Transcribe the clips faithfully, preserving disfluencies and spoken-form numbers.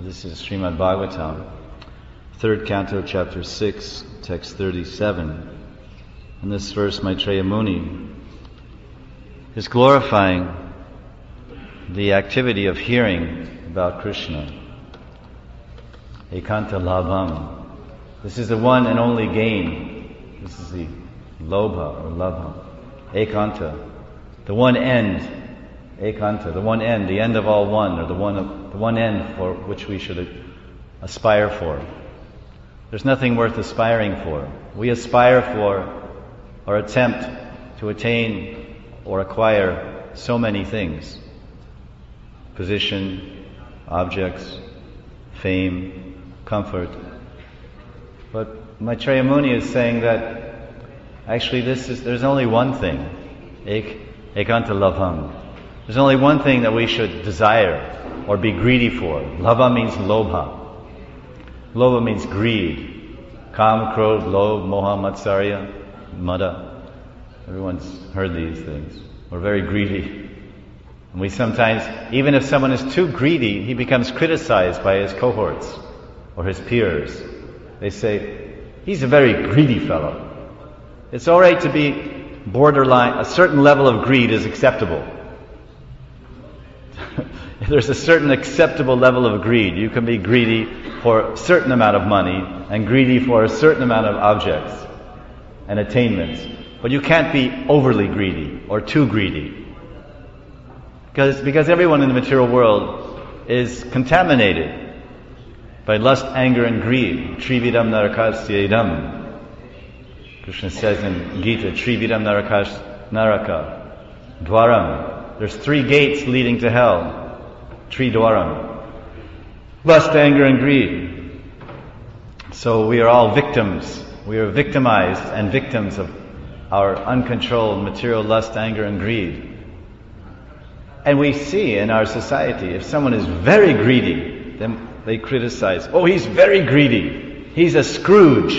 This is Srimad Bhagavatam, third canto, chapter six, text thirty-seven. In this verse, Maitreya Muni is glorifying the activity of hearing about Krishna. Ekanta labham. This is the one and only gain. This is the lobha or labha. Ekanta. The one end. Ekanta. The one end. The end of all one, or the one, the one end for which we should aspire for. There's nothing worth aspiring for. We aspire for or attempt to attain or acquire so many things. Position, objects, fame, comfort. But Maitreya Muni is saying that actually this is, there's only one thing. Ek, ekanta labham. There's only one thing that we should desire or be greedy for. Labha means lobha. Lobha means greed. Kam, krodh, lobh, moha, matsarya, mada. Everyone's heard these things. We're very greedy. And we sometimes, even if someone is too greedy, he becomes criticized by his cohorts or his peers. They say, he's a very greedy fellow. It's alright to be borderline, a certain level of greed is acceptable. There's a certain acceptable level of greed. You can be greedy for a certain amount of money and greedy for a certain amount of objects and attainments. But you can't be overly greedy or too greedy. Because, because everyone in the material world is contaminated by lust, anger, and greed. Trividam narakasya idam. Krishna says in Gita, Trividam narakas naraka dwaram. There's three gates leading to hell. Tridwaram. Lust, anger, and greed. So we are all victims. We are victimized and victims of our uncontrolled material lust, anger, and greed. And we see in our society, if someone is very greedy, then they criticize, oh, he's very greedy. He's a Scrooge.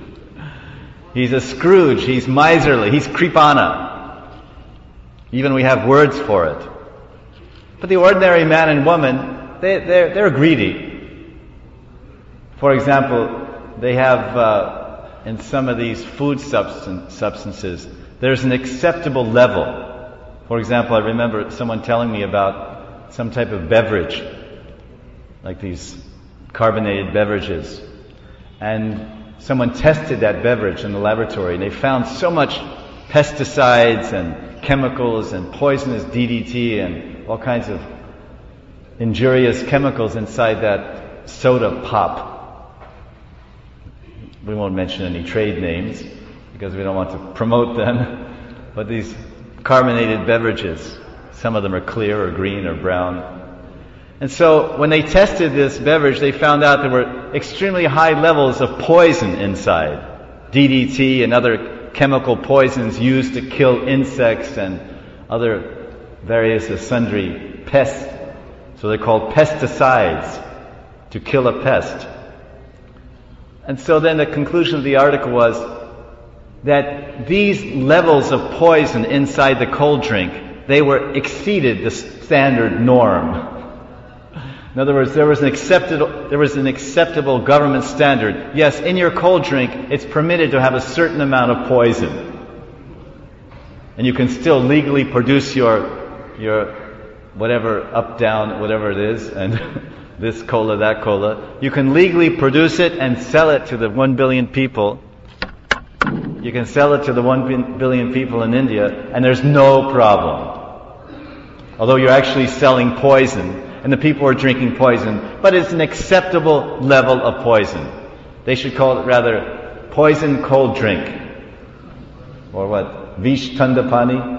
He's a Scrooge. He's miserly. He's kripana. Even we have words for it. But the ordinary man and woman, they, they're, they're greedy. For example, they have, uh, in some of these food substance, substances, there's an acceptable level. For example, I remember someone telling me about some type of beverage, like these carbonated beverages. And someone tested that beverage in the laboratory, and they found so much pesticides and chemicals and poisonous D D T and all kinds of injurious chemicals inside that soda pop. We won't mention any trade names because we don't want to promote them. But these carbonated beverages, some of them are clear or green or brown. And so when they tested this beverage, they found out there were extremely high levels of poison inside. D D T and other chemical poisons used to kill insects and other various and sundry pests. So they're called pesticides, to kill a pest. And so then the conclusion of the article was that these levels of poison inside the cold drink, they were exceeded the standard norm. In other words, there was an acceptable, there was an acceptable government standard. Yes, in your cold drink, it's permitted to have a certain amount of poison. And you can still legally produce your your whatever, up, down, whatever it is, and this cola, that cola. You can legally produce it and sell it to the one billion people. You can sell it to the one billion people in India, and there's no problem. Although you're actually selling poison, and the people are drinking poison, but it's an acceptable level of poison. They should call it rather poison cold drink. Or what? Vish Tandapani?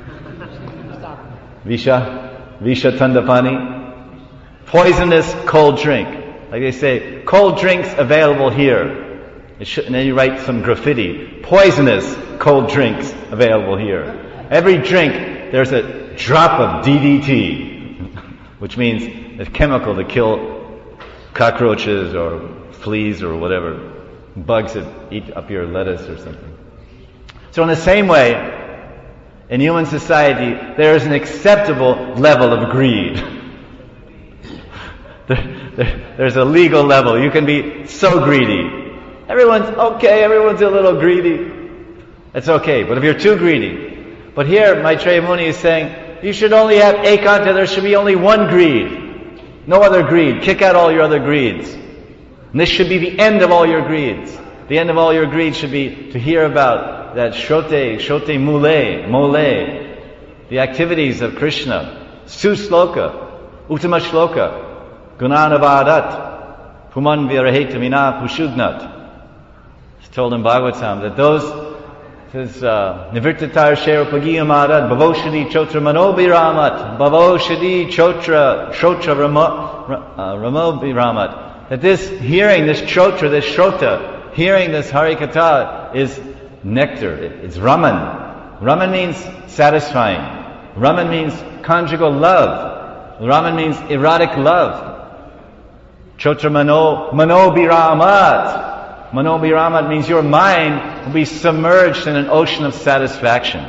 Visha? Visha Tandapani? Poisonous cold drink. Like they say, cold drinks available here. It should, and then you write some graffiti. Poisonous cold drinks available here. Every drink, there's a drop of D D T, which means a chemical to kill cockroaches or fleas or whatever, bugs that eat up your lettuce or something. So in the same way, in human society, there is an acceptable level of greed. There, there, there's a legal level. You can be so greedy. Everyone's okay, everyone's a little greedy. It's okay, but if you're too greedy. But here, Maitreya Muni is saying, you should only have ekanta, there should be only one greed. No other greed. Kick out all your other greeds. And this should be the end of all your greeds. The end of all your greed should be to hear about that shrote, shrote mule, mole, the activities of Krishna, susloka, uttama shloka, gunanavadat, puman viraheta pushugnat. It's told in Bhagavatam that those, says, nivirtatar sherupagiyamadat, bhavoshadi chotra manobiramat, bhavoshadi chotra, chotra ramobiramat. That this hearing, this chotra, this shrota, hearing this Harikatha is nectar, it's Raman. Raman means satisfying. Raman means conjugal love. Raman means erotic love. Chotra mano, manobiramat. Manobiramat means your mind will be submerged in an ocean of satisfaction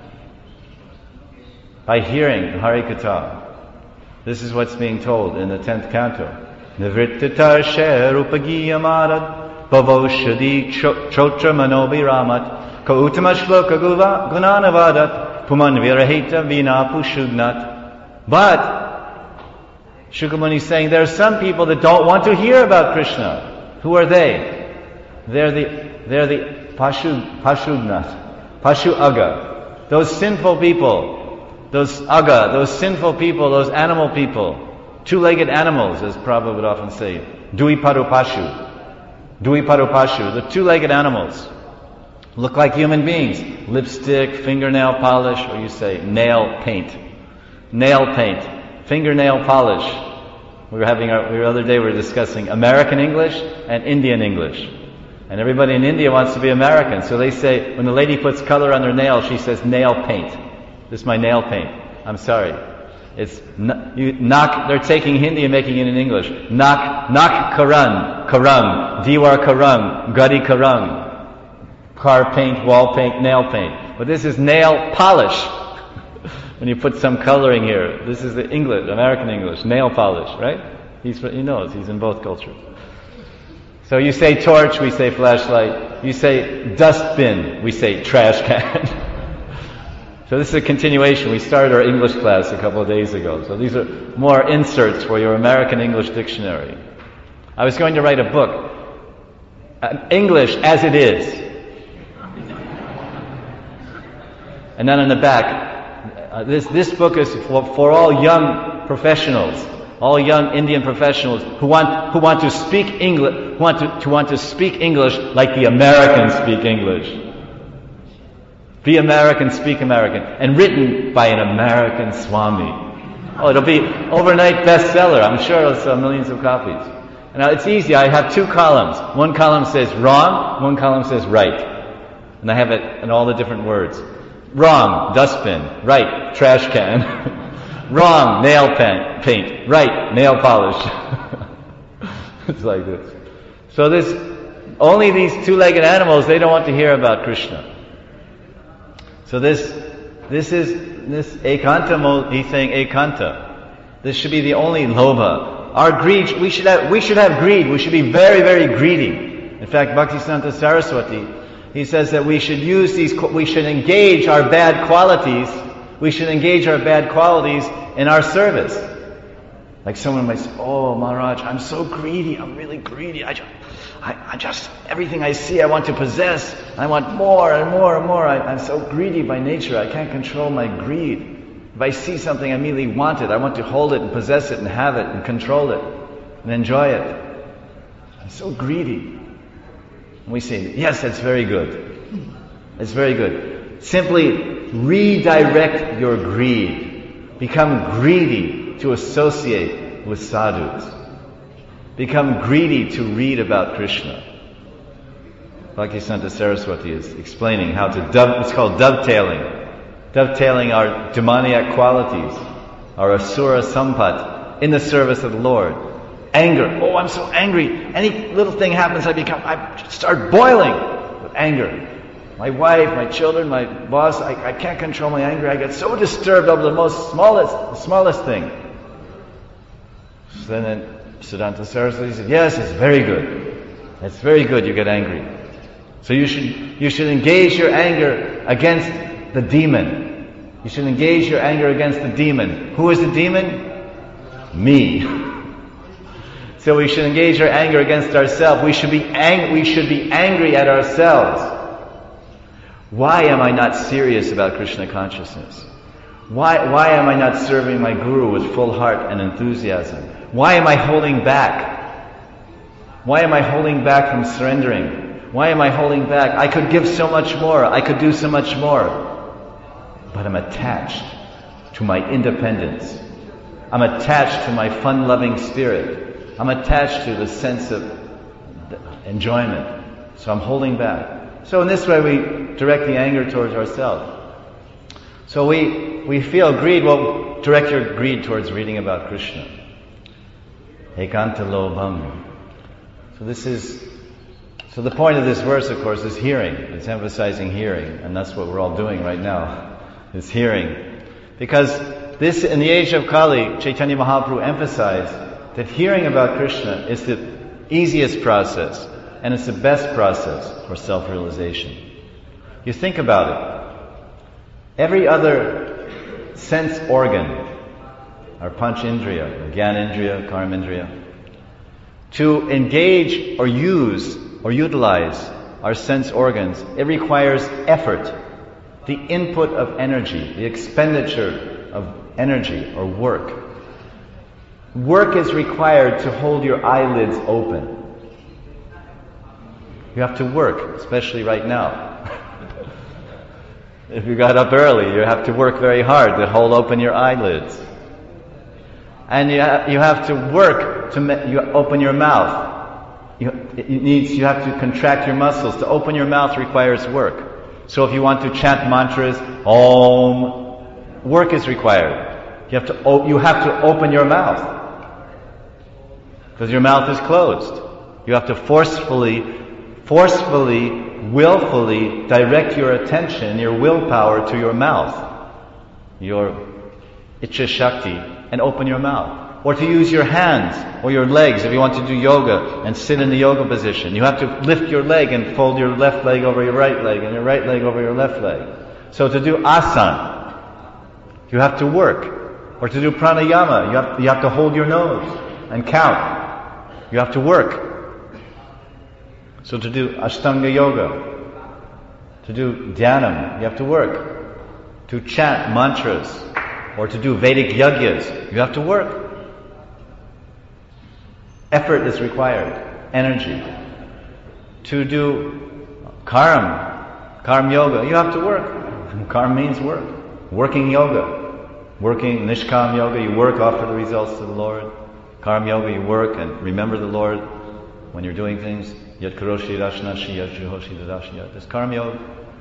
by hearing Harikatha. This is what's being told in the tenth canto. Nivrittatar sherupagiyamarat bhavoshadi chotra manobiramat ka uttama shloka gunanavadat puman viraheta vina pushugnat. But Shukamuni is saying there are some people that don't want to hear about Krishna. Who are they? They're the they're the pashu pashugnat, pashu aga. Those sinful people, those aga, those sinful people, those animal people. Two-legged animals, as Prabhupada would often say. Dui parupashu. Dui parupashu. The two-legged animals look like human beings. Lipstick, fingernail polish, or you say nail paint. Nail paint. Fingernail polish. We were having our, the other day we were discussing American English and Indian English. And everybody in India wants to be American. So they say, when the lady puts color on their nail, she says nail paint. This is my nail paint. I'm sorry. It's you nak. They're taking Hindi and making it in English. Nak nak karang karang diwar karang gadi karang. Car paint, wall paint, nail paint. But this is nail polish. When you put some coloring here, this is the English, American English, nail polish, right? He's he knows. He's in both cultures. So you say torch, we say flashlight. You say dustbin, we say trash can. So this is a continuation. We started our English class a couple of days ago. So these are more inserts for your American English dictionary. I was going to write a book, uh, English as it is. And then on the back, uh, this this book is for, for all young professionals, all young Indian professionals who want who want to speak English, who want to, to want to speak English like the Americans speak English. Be American, speak American. And written by an American Swami. Oh, it'll be overnight bestseller. I'm sure it'll sell millions of copies. And now it's easy. I have two columns. One column says wrong, one column says right. And I have it in all the different words. Wrong, dustbin. Right, trash can. Wrong, nail paint. paint. Right, nail polish. It's like this. So this, only these two-legged animals, they don't want to hear about Krishna. So this, this is, this ekanta, he's saying ekanta. This should be the only lobha. Our greed, we should have, we should have greed. We should be very, very greedy. In fact, Bhaktisiddhanta Saraswati, he says that we should use these, we should engage our bad qualities, we should engage our bad qualities in our service. Like someone might say, oh Maharaj, I'm so greedy, I'm really greedy. I just, I, I just, everything I see I want to possess. I want more and more and more. I, I'm so greedy by nature. I can't control my greed. If I see something, I immediately want it. I want to hold it and possess it and have it and control it and enjoy it. I'm so greedy. And we say, yes, that's very good. It's very good. Simply redirect your greed. Become greedy to associate with sadhus. Become greedy to read about Krishna. Bhaktisiddhanta Saraswati is explaining how to dove, it's called dovetailing. Dovetailing our demoniac qualities, our asura sampat, in the service of the Lord. Anger. Oh, I'm so angry. Any little thing happens, I become, I start boiling with anger. My wife, my children, my boss, I, I can't control my anger. I get so disturbed over the most smallest, the smallest thing. So then Siddhanta Saraswati said, yes, it's very good. It's very good you get angry. So you should, you should engage your anger against the demon. You should engage your anger against the demon. Who is the demon? Me. So we should engage our anger against ourselves. We should be ang- we should be angry at ourselves. Why am I not serious about Krishna consciousness? Why, why am I not serving my Guru with full heart and enthusiasm? Why am I holding back? Why am I holding back from surrendering? Why am I holding back? I could give so much more. I could do so much more. But I'm attached to my independence. I'm attached to my fun-loving spirit. I'm attached to the sense of enjoyment. So I'm holding back. So in this way we direct the anger towards ourselves. So we, we feel greed. Well, direct your greed towards reading about Krishna. Ekanta lobham. So this is, so the point of this verse, of course, is hearing. It's emphasizing hearing, and that's what we're all doing right now, is hearing. Because this, in the age of Kali, Chaitanya Mahaprabhu emphasized that hearing about Krishna is the easiest process, and it's the best process for self-realization. You think about it. Every other sense organ, our panch indriya, gyan indriya, karma indriya, to engage or use or utilize our sense organs, it requires effort, the input of energy, the expenditure of energy or work. Work is required to hold your eyelids open. You have to work, especially right now. If you got up early, you have to work very hard to hold open your eyelids. And you, ha- you have to work to me- you open your mouth. You, it needs, you have to contract your muscles. To open your mouth requires work. So if you want to chant mantras, Om, work is required. You have to, o- you have to open your mouth. Because your mouth is closed. You have to forcefully, forcefully, willfully direct your attention, your willpower to your mouth, your Ichcha Shakti, and open your mouth. Or to use your hands or your legs if you want to do yoga and sit in the yoga position. You have to lift your leg and fold your left leg over your right leg and your right leg over your left leg. So to do asana, you have to work. Or to do pranayama, you have, you have to hold your nose and count. You have to work. So to do Ashtanga Yoga, to do Dhyanam, you have to work. To chant mantras, or to do Vedic Yagyas, you have to work. Effort is required, energy. To do Karma, Karma Yoga, you have to work. Karma means work. Working yoga. Working Nishkam Yoga, you work, offer the results to the Lord. Karma Yoga, you work and remember the Lord when you're doing things. Yat karoshi rashnashi yat juhoshi dadashya. This karma yoga.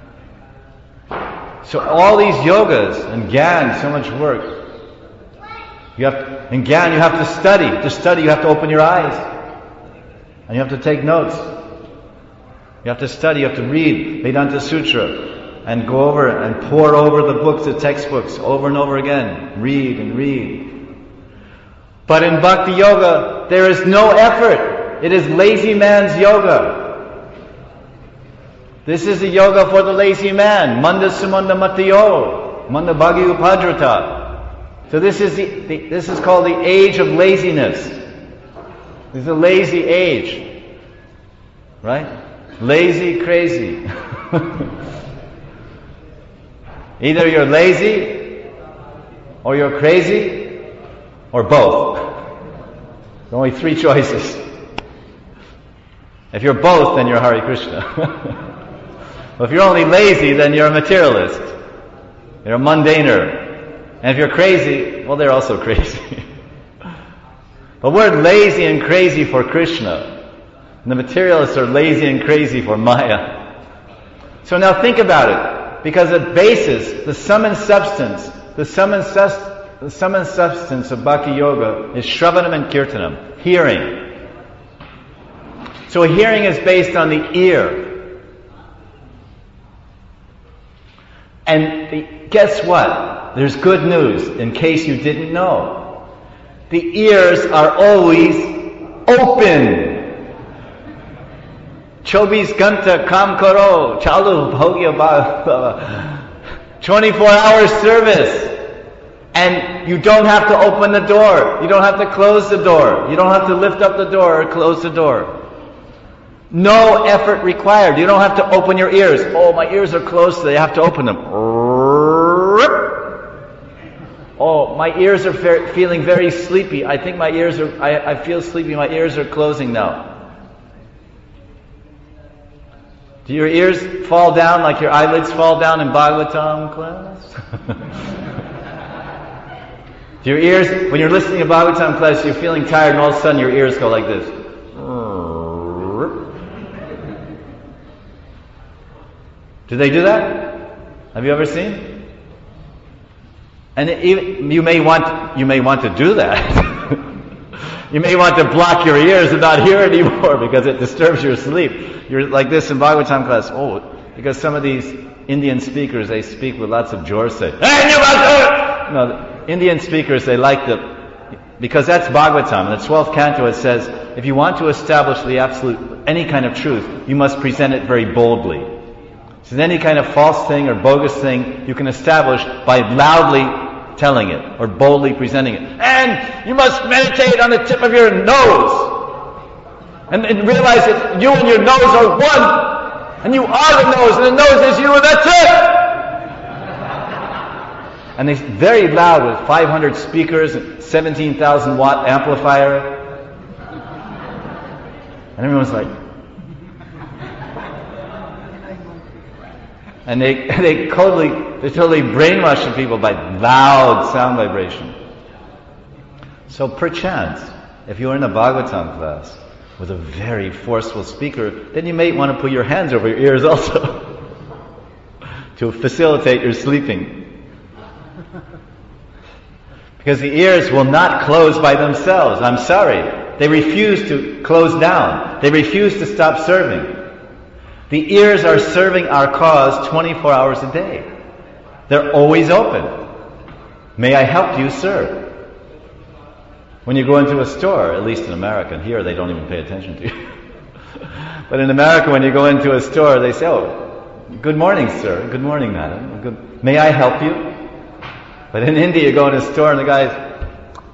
So all these yogas and gyan, so much work. You have to, in gyan you have to study. To study you have to open your eyes. And you have to take notes. You have to study, you have to read Vedanta Sutra and go over and pore over the books, the textbooks, over and over again. Read and read. But in Bhakti Yoga, there is no effort. It is lazy man's yoga. This is the yoga for the lazy man. Manda sumanda matayo. Manda bhagi upadrata. So this is the, the this is called the age of laziness. This is a lazy age. Right? Lazy, crazy. Either you're lazy, or you're crazy, or both. There are only three choices. If you're both, then you're Hare Krishna. Well, if you're only lazy, then you're a materialist. You're a mundaner. And if you're crazy, well, they're also crazy. But we're lazy and crazy for Krishna. And the materialists are lazy and crazy for Maya. So now think about it. Because at basis, the sum and substance, the sum and, sus- the sum and substance of Bhakti Yoga is Shravanam and Kirtanam, hearing. So hearing is based on the ear. And the, guess what? There's good news in case you didn't know. The ears are always open. Chobis Ganta Kam Karo Chalu Bhogya Bhava. twenty-four hour service. And you don't have to open the door. You don't have to close the door. You don't have to lift up the door or close the door. No effort required. You don't have to open your ears. Oh, my ears are closed, so they have to open them. Oh, my ears are fe- feeling very sleepy. I think my ears are, I, I feel sleepy. My ears are closing now. Do your ears fall down like your eyelids fall down in Bhagavatam class? Do your ears, when you're listening to Bhagavatam class, you're feeling tired and all of a sudden your ears go like this. Do they do that? Have you ever seen? And even, you may want you may want to do that. You may want to block your ears and not hear anymore because it disturbs your sleep. You're like this in Bhagavatam class. Oh, because some of these Indian speakers, they speak with lots of jorse. Hey, you must no, the Indian speakers, they like the, because that's Bhagavatam. In the twelfth canto it says, if you want to establish the absolute, any kind of truth, you must present it very boldly. So any kind of false thing or bogus thing you can establish by loudly telling it or boldly presenting it. And you must meditate on the tip of your nose. And, and realize that you and your nose are one. And you are the nose, and the nose is you, and that's it. And they very loud with five hundred speakers and seventeen thousand watt amplifier. And everyone's like, and they they totally they totally brainwashing people by loud sound vibration. So perchance, if you're in a Bhagavatam class with a very forceful speaker, then you may want to put your hands over your ears also to facilitate your sleeping. Because the ears will not close by themselves. I'm sorry. They refuse to close down. They refuse to stop serving. The ears are serving our cause twenty-four hours a day. They're always open. May I help you, sir? When you go into a store, at least in America, and here they don't even pay attention to you. But in America, when you go into a store, they say, oh, good morning, sir. Good morning, madam. Good. May I help you? But in India, you go in a store and the guy's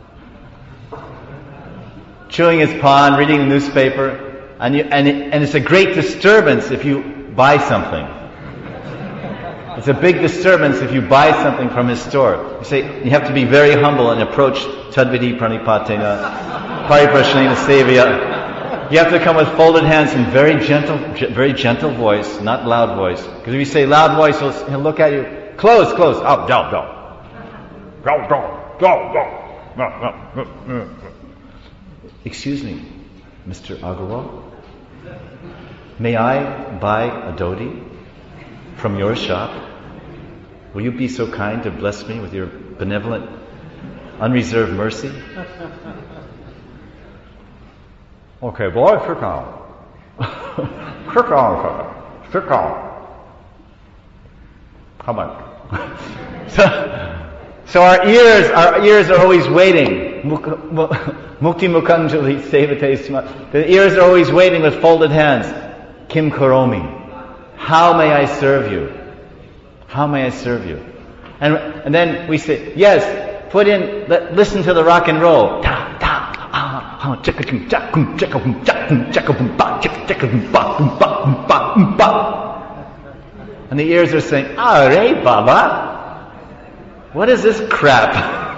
chewing his pan, reading the newspaper, and, you, and, it, and it's a great disturbance if you buy something. It's a big disturbance if you buy something from his store. You say, you have to be very humble and approach Tadvidi Pranipatena, Pariprashanena Sevya. You have to come with folded hands and very gentle, very gentle voice, not loud voice. Because if you say loud voice, he'll, he'll look at you. Close, close. Oh, go, go. Go, go, go, go. Excuse me, Mister Agarwal. May I buy a dhoti from your shop? Will you be so kind to bless me with your benevolent, unreserved mercy? Okay, boy, sit down. Sit down, sir. Sit down. Come on. so, so our ears, our ears are always waiting. Mukti Mukanjali Sevate Sma. The ears are always waiting with folded hands. Kim Karomi. How may I serve you? How may I serve you? And and then we say, yes, put in, let, listen to the rock and roll. And the ears are saying, Arey Baba, what is this crap?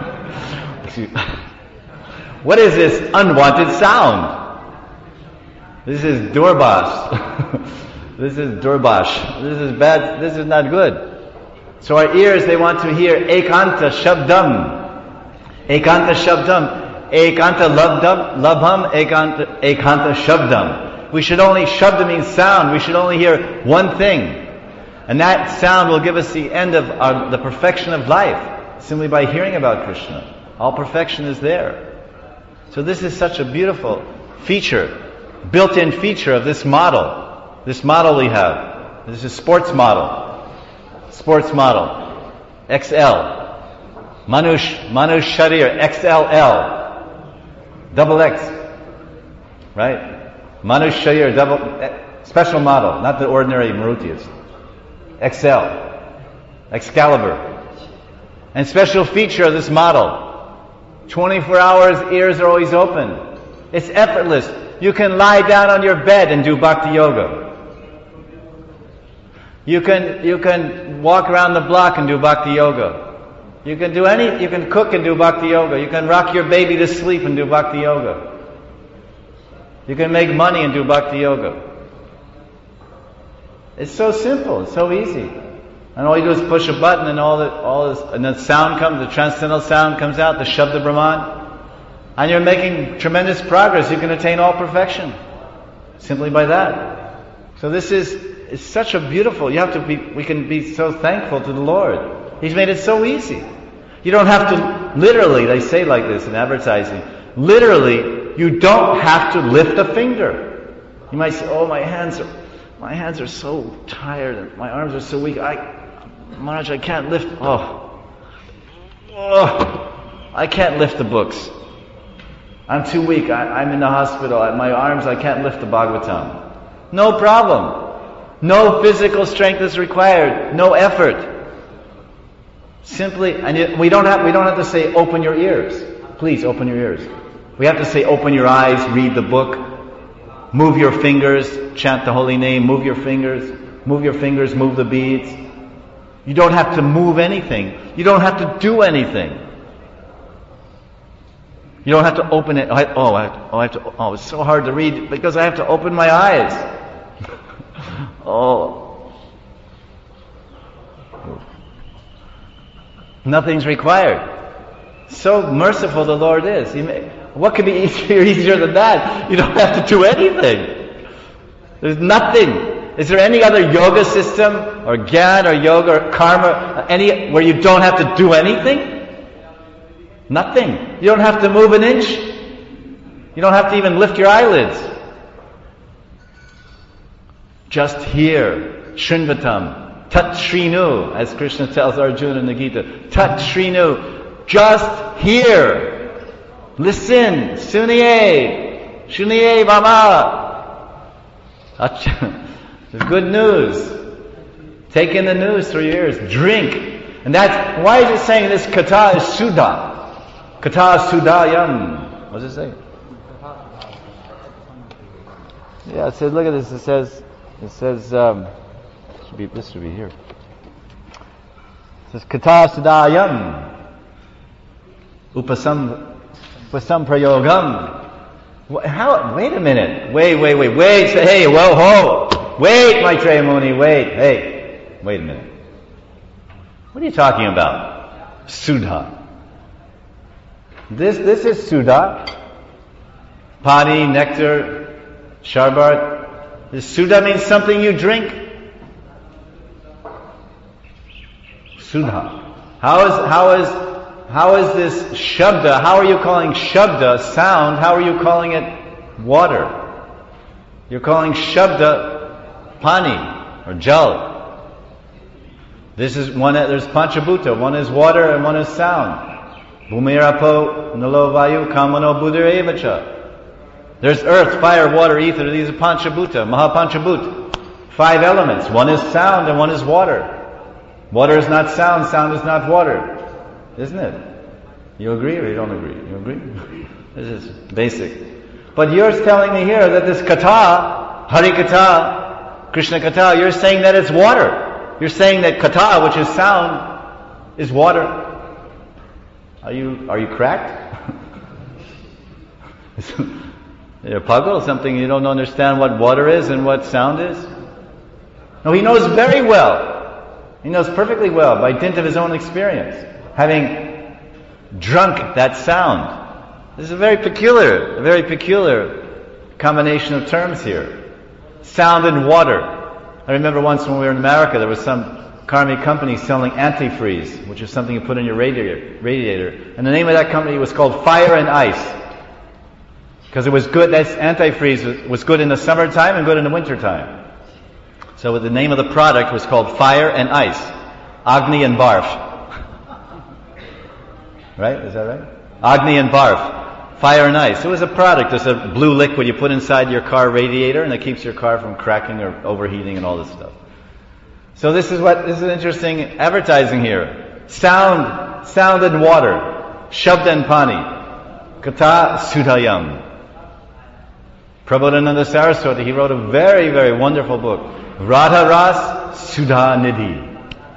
What is this unwanted sound? This is Durbash. This is Durbash. This is bad. This is not good. So our ears, they want to hear Ekanta Shabdam. Ekanta Shabdam. Ekanta Labdam. Labham. Ekanta, Ekanta Shabdam. We should only, Shabdam means sound. We should only hear one thing. And that sound will give us the end of our, the perfection of life. Simply by hearing about Krishna. All perfection is there. So this is such a beautiful feature, built-in feature of this model. This model we have. This is a sports model. Sports model. X L. Manush, Manush Sharir, X L L. Double X. right? Manushayir, double, special model, not the ordinary Marutias. Excel, Excalibur. And special feature of this model, twenty-four hours, ears are always open. It's effortless. You can lie down on your bed and do bhakti yoga. You can, you can walk around the block and do bhakti yoga. You can do any, you can cook and do bhakti yoga. You can rock your baby to sleep and do bhakti yoga. You can make money and do bhakti yoga. It's so simple, it's so easy. And all you do is push a button and all the, all this, and the sound comes, the transcendental sound comes out, the Shabda Brahman. And you're making tremendous progress. You can attain all perfection. Simply by that. So this is, it's such a beautiful, you have to be, we can be so thankful to the Lord. He's made it so easy. You don't have to, literally, they say like this in advertising, literally, you don't have to lift a finger. You might say, oh, my hands are, my hands are so tired, and my arms are so weak, I, Maharaj, I can't lift, oh, oh, I can't lift the books. I'm too weak, I, I'm in the hospital, I, my arms, I can't lift the Bhagavatam. No problem. No physical strength is required, no effort. Simply, and it, we don't have we don't have to say open your ears. Please open your ears. We have to say open your eyes, read the book, move your fingers, chant the holy name, move your fingers, move your fingers, move the beads. You don't have to move anything. You don't have to do anything. You don't have to open it. I, oh, I have to, oh, I have to. Oh, it's so hard to read because I have to open my eyes. oh. Nothing's required. So merciful the Lord is. He may, what could be easier, easier than that? You don't have to do anything. There's nothing. Is there any other yoga system, or Gyan, or yoga, or karma, any where you don't have to do anything? Nothing. You don't have to move an inch. You don't have to even lift your eyelids. Just here, Shrinvatam, Tat Shrinu, as Krishna tells Arjuna in the Gita, Tat Shrinu, just here. Listen, Suniye, Shuniye Vama. There's good news. Take in the news through your ears. Drink. And that's, why is it saying this kata is Sudha? Kata Sudayam. What does it say? Yeah, it says, look at this, it says, it says, um, should be, this should be here. It says, Kata Sudayam. Upasam, Upasam Prayogam. How, wait a minute. Wait, wait, wait, wait. Hey, whoa, ho. Wait, Maitreya Muni, wait. Hey, wait a minute. What are you talking about? Sudha. This, this is Sudha. Pani, nectar, sharbat. This Sudha means something you drink. Sudha. How is, how is, how is this Shabda? How are you calling Shabda sound? How are you calling it water? You're calling Shabda Pani or Jal. This is one, there's Panchabhuta. One is water and one is sound. Bhumirapo nalo vayu kamano buddhir evacha. There's earth, fire, water, ether. These are Panchabhuta, Mahapanchabhut. Five elements. One is sound and one is water. Water is not sound, sound is not water. Isn't it? You agree or you don't agree? You agree? This is basic. But you're telling me here that this kata, Hari kata, Krishna kata, you're saying that it's water. You're saying that kata, which is sound, is water. Are you are you cracked? You're puzzled? Something you don't understand what water is and what sound is? No, he knows very well. He knows perfectly well by dint of his own experience, having drunk that sound. This is a very peculiar, a very peculiar combination of terms here. Sound and water. I remember once when we were in America, there was some Karmi company selling antifreeze, which is something you put in your radiator, radiator. And the name of that company was called Fire and Ice. Because it was good, that antifreeze was good in the summertime and good in the wintertime. So the name of the product was called Fire and Ice. Agni and Barf. Right? Is that right? Agni and Barf. fire and ice. It was a product. It's a blue liquid you put inside your car radiator, and it keeps your car from cracking or overheating and all this stuff. So this is what this is interesting advertising here. Sound, sound and water. Shabda and pani. Kata Sudhayam. Prabodhananda Saraswati, he wrote a very, very wonderful book. Radha Ras Sudha Nidhi.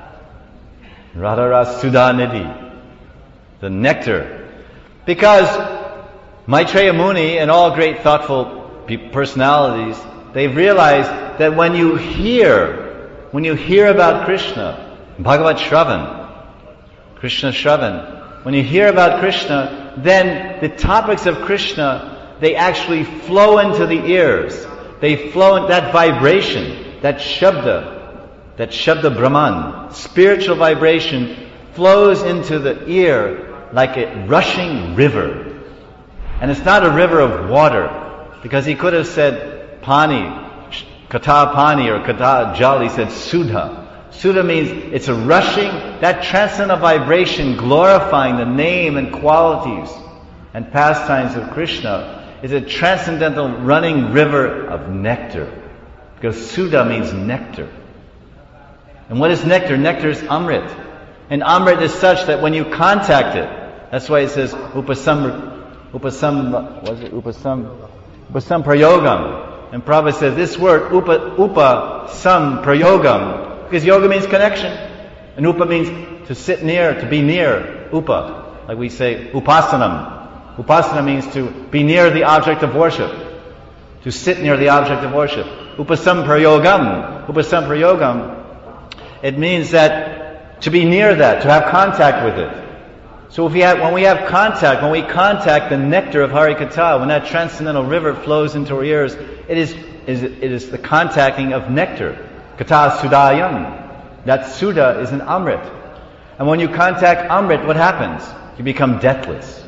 Radha Ras Sudha Nidhi. The nectar. Because Maitreya Muni and all great thoughtful personalities, they've realized that when you hear, when you hear about Krishna, Bhagavad Shravan, Krishna Shravan, when you hear about Krishna, then the topics of Krishna, they actually flow into the ears. They flow in that vibration, that shabda, that shabda Brahman, spiritual vibration flows into the ear like a rushing river. And it's not a river of water, because he could have said pani, kata pani or kata jal. He said sudha. Sudha means it's a rushing, that transcendental vibration glorifying the name and qualities and pastimes of Krishna is a transcendental running river of nectar. Because Sudha means nectar. And what is nectar? Nectar is Amrit. And Amrit is such that when you contact it, that's why it says upasam, upasam, what is it? Upasam, upasam prayogam. And Prabhupada says this word, upa, upa sam prayogam, because yoga means connection. And upa means to sit near, to be near. Upa. Like we say, upasanam. Upasana means to be near the object of worship. To sit near the object of worship. Upasam prayogam. Upasam prayogam. It means that to be near that, to have contact with it. So if we have, when we have contact, when we contact the nectar of Harikatha, when that transcendental river flows into our ears, it is, is it is the contacting of nectar. Kata Sudayam. That Sudha is an Amrit. And when you contact Amrit, what happens? You become deathless.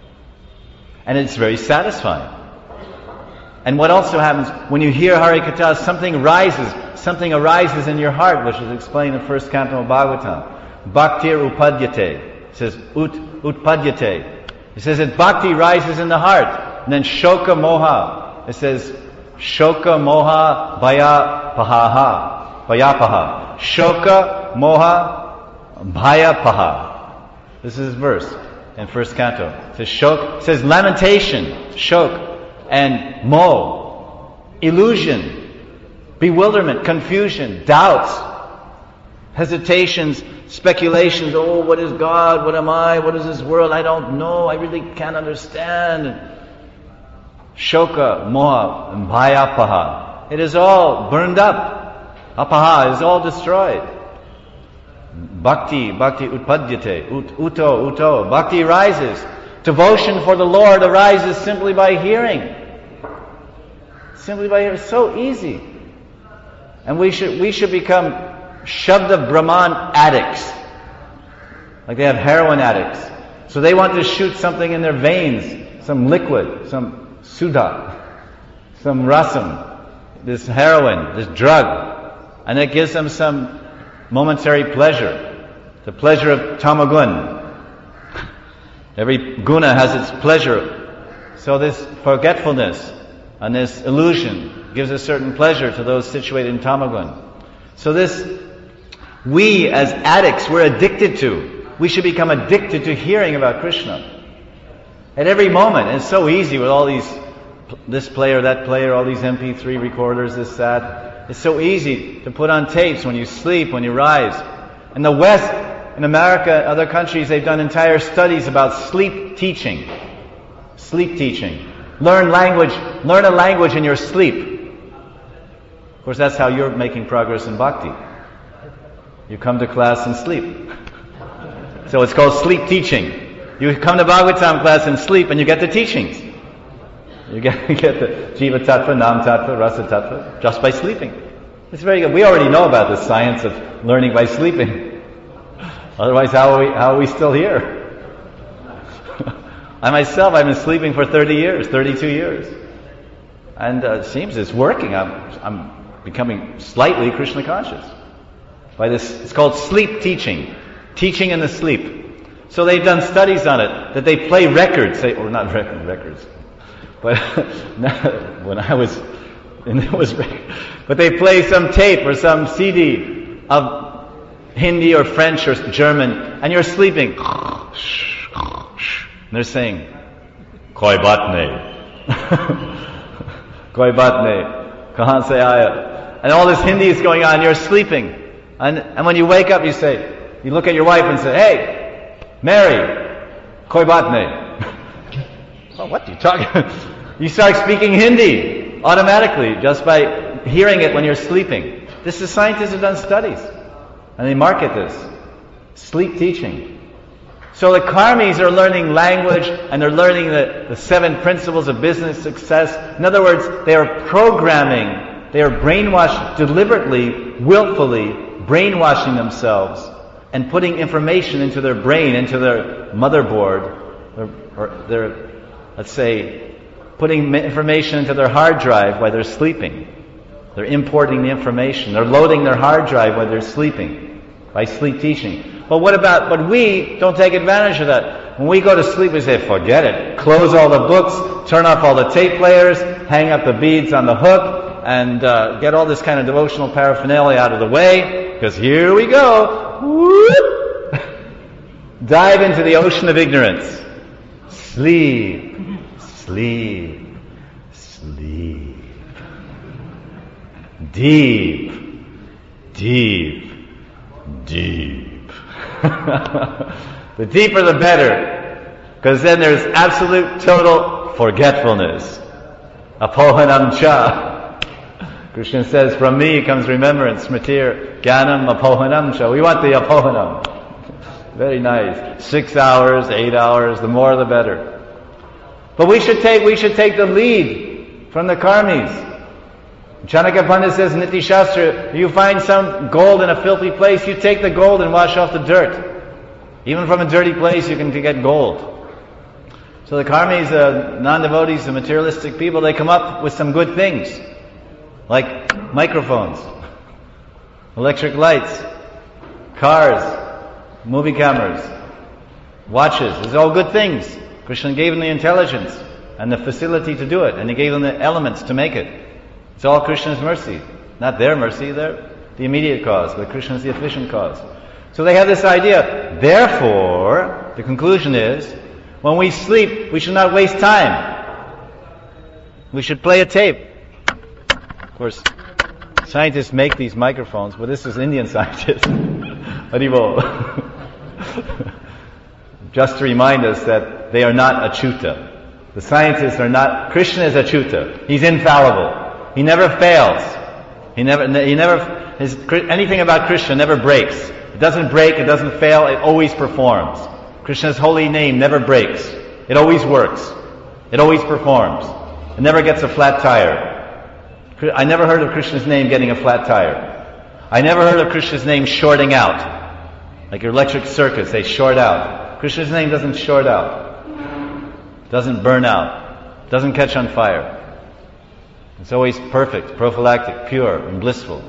And it's very satisfying. And what also happens, when you hear Harikatha, something rises, something arises in your heart, which is explained in the first canto of Bhagavatam. Bhaktir upadyate. It says, ut, utpadyate. It says that bhakti rises in the heart. And then shoka moha. It says, shoka moha bhaya pahaha. Bhaya paha. Shoka moha bhaya paha. This is his verse. In first canto. It says shok, it says lamentation, shok, and mo, illusion, bewilderment, confusion, doubts, hesitations, speculations. Oh, what is God? What am I? What is this world? I don't know. I really can't understand. Shoka, moha, and bhayapaha. It is all burned up. Apaha is all destroyed. Bhakti, bhakti utpadyate, ut, uto, uto. Bhakti rises. Devotion for the Lord arises simply by hearing. Simply by hearing. It's so easy. And we should we should become Shabda Brahman addicts. Like they have heroin addicts. So they want to shoot something in their veins, some liquid, some sudha, some rasam, this heroin, this drug. And it gives them some momentary pleasure, the pleasure of tamagun. Every guna has its pleasure. So this forgetfulness and this illusion gives a certain pleasure to those situated in tamagun. So this, we as addicts, we're addicted to. We should become addicted to hearing about Krishna. At every moment. And it's so easy with all these, this player, that player, all these M P three recorders, this, that. It's so easy to put on tapes when you sleep, when you rise. In the West, in America, other countries, they've done entire studies about sleep teaching. Sleep teaching. Learn language, learn a language in your sleep. Of course, that's how you're making progress in bhakti. You come to class and sleep. So it's called sleep teaching. You come to Bhagavatam class and sleep and you get the teachings. You get, you get the Jiva Tattva, Nam Tattva, Rasa Tattva, just by sleeping. It's very good. We already know about the science of learning by sleeping. Otherwise, how are we, how are we still here? I myself, I've been sleeping for thirty years, thirty-two years. And uh, it seems it's working. I'm, I'm becoming slightly Krishna conscious. By this, it's called sleep teaching. Teaching in the sleep. So they've done studies on it, that they play records, say, or not record, records, but when I was, and it was, but they play some tape or some C D of Hindi or French or German, and you're sleeping. And they're saying, "Koi baat nahi, koi baat nahi, kahan se aaya," and all this Hindi is going on. You're sleeping, and and when you wake up, you say, you look at your wife and say, "Hey, Mary, koi baat nahi." Well, what are you talking? You start speaking Hindi automatically just by hearing it when you're sleeping. This is scientists have done studies, and they market this sleep teaching. So the karmis are learning language, and they're learning the, the seven principles of business success. In other words, they are programming, they are brainwashed deliberately, willfully, brainwashing themselves and putting information into their brain, into their motherboard, or, or their, let's say, putting information into their hard drive while they're sleeping. They're importing the information. They're loading their hard drive while they're sleeping by sleep teaching. But what about, but we don't take advantage of that. When we go to sleep, we say, forget it. Close all the books, turn off all the tape players, hang up the beads on the hook, and uh, get all this kind of devotional paraphernalia out of the way, because here we go. Whoop. Dive into the ocean of ignorance. Sleep, sleep, sleep. Deep, deep, deep. The deeper the better, because then there's absolute total forgetfulness. Apohanam cha. Krishna says, from me comes remembrance, smritir, jnanam, apohanam cha. We want the apohanam. Very nice. Six hours, eight hours, the more the better. But we should take, we should take the lead from the karmis. Chanakya Pandit says, Niti Shastra, you find some gold in a filthy place, you take the gold and wash off the dirt. Even from a dirty place, you can get gold. So the karmis, uh, non-devotees, the materialistic people, they come up with some good things, like microphones, electric lights, cars, movie cameras, watches. These are all good things. Krishna gave them the intelligence and the facility to do it, and He gave them the elements to make it. It's all Krishna's mercy. Not their mercy, they're the immediate cause, but Krishna's the efficient cause. So they have this idea. Therefore, the conclusion is, when we sleep, we should not waste time. We should play a tape. Of course, scientists make these microphones, but this is Indian scientists. Haribo. Just to remind us that they are not achyuta. The scientists are not, Krishna is achyuta. He's infallible. He never fails. He never, he never, his, anything about Krishna never breaks. It doesn't break, it doesn't fail, it always performs. Krishna's holy name never breaks. It always works. It always performs. It never gets a flat tire. I never heard of Krishna's name getting a flat tire. I never heard of Krishna's name shorting out. Like your electric circuits, they short out. Krishna's name doesn't short out. Doesn't burn out. Doesn't catch on fire. It's always perfect, prophylactic, pure, and blissful.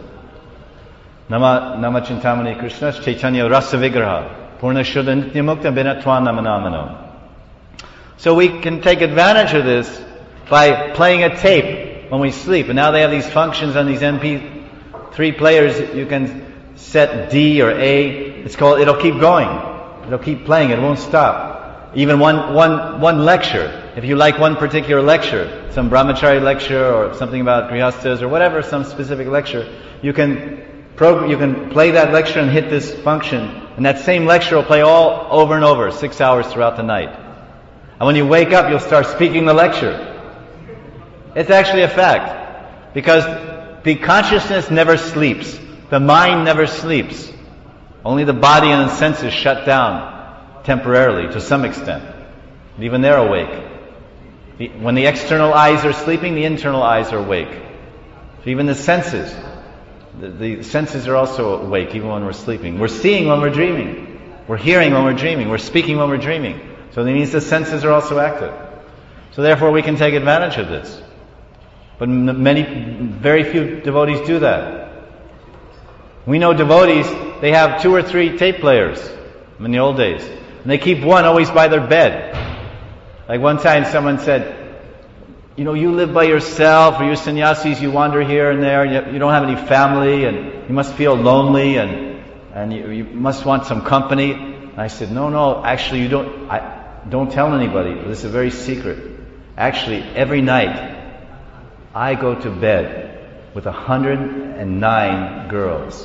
Nama Nama Chintamani Krishna Chaitanya Rasa Vigraha Purna Shuddha Nityamukta Binatva Namanamano. So we can take advantage of this by playing a tape when we sleep. And now they have these functions on these M P three players. You can set D or A. It's called, it'll keep going. It'll keep playing, it won't stop. Even one, one, one lecture. If you like one particular lecture, some brahmachari lecture or something about grihasthas or whatever, some specific lecture, you can prog- you can play that lecture and hit this function, and that same lecture will play all over and over, six hours throughout the night. And when you wake up, you'll start speaking the lecture. It's actually a fact, because the consciousness never sleeps. The mind never sleeps. Only the body and the senses shut down temporarily, to some extent. And even they're awake. The, when the external eyes are sleeping, the internal eyes are awake. So even the senses, the, the senses are also awake even when we're sleeping. We're seeing when we're dreaming. We're hearing when we're dreaming. We're speaking when we're dreaming. So that means the senses are also active. So therefore we can take advantage of this. But many, very few devotees do that. We know devotees, they have two or three tape players in the old days. And And they keep one always by their bed. Like one time someone said, you know, you live by yourself, or you're sannyasis, you wander here and there, and you, you don't have any family, and you must feel lonely, and and you, you must want some company. And I said, no, no, actually you don't, I, don't tell anybody. This is a very secret. Actually, every night, I go to bed with one hundred nine girls.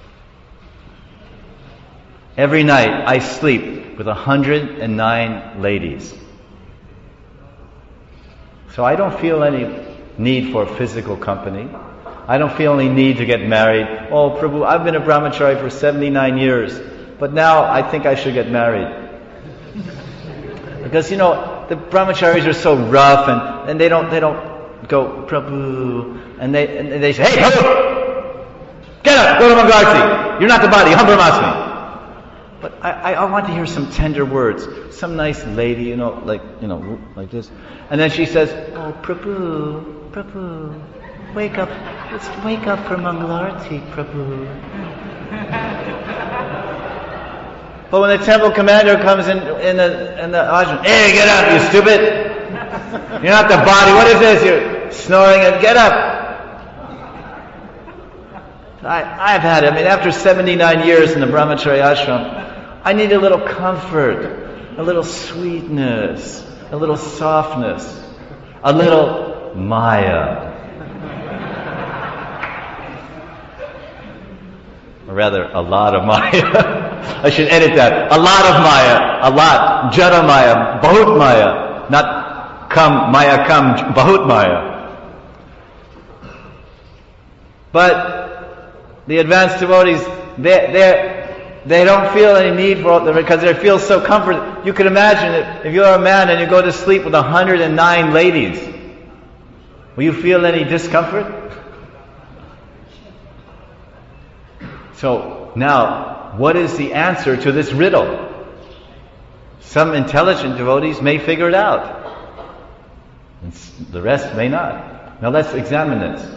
Every night, I sleep with one hundred nine ladies. So I don't feel any need for physical company. I don't feel any need to get married. Oh, Prabhu, I've been a brahmachari for seventy-nine years, but now I think I should get married. Because, you know, the brahmacharis are so rough, and, and they don't they don't go, Prabhu, and they and they say, hey, Prabhu, get up, go to Mangalarti. You're not the body, hum brahmasmi. But I, I, I want to hear some tender words. Some nice lady, you know, like, you know, like this. And then she says, oh, Prabhu, Prabhu, wake up. Let's wake up for Mangalarti, Prabhu. But when the temple commander comes in, in the, in the ashram, hey, get up, you stupid. You're not the body. What is this? You're snoring and get up. I, I've had it. I mean, after seventy-nine years in the brahmachari ashram, I need a little comfort, a little sweetness, a little softness, a little maya. Or rather, a lot of maya. I should edit that. A lot of maya, a lot. Jada maya, bahut maya. Not kam, maya kam, bahut maya. But the advanced devotees, they they they don't feel any need for it because they feel so comforted. You can imagine it, if you're a man and you go to sleep with one hundred nine ladies, will you feel any discomfort? So now, what is the answer to this riddle? Some intelligent devotees may figure it out, and the rest may not. Now let's examine this.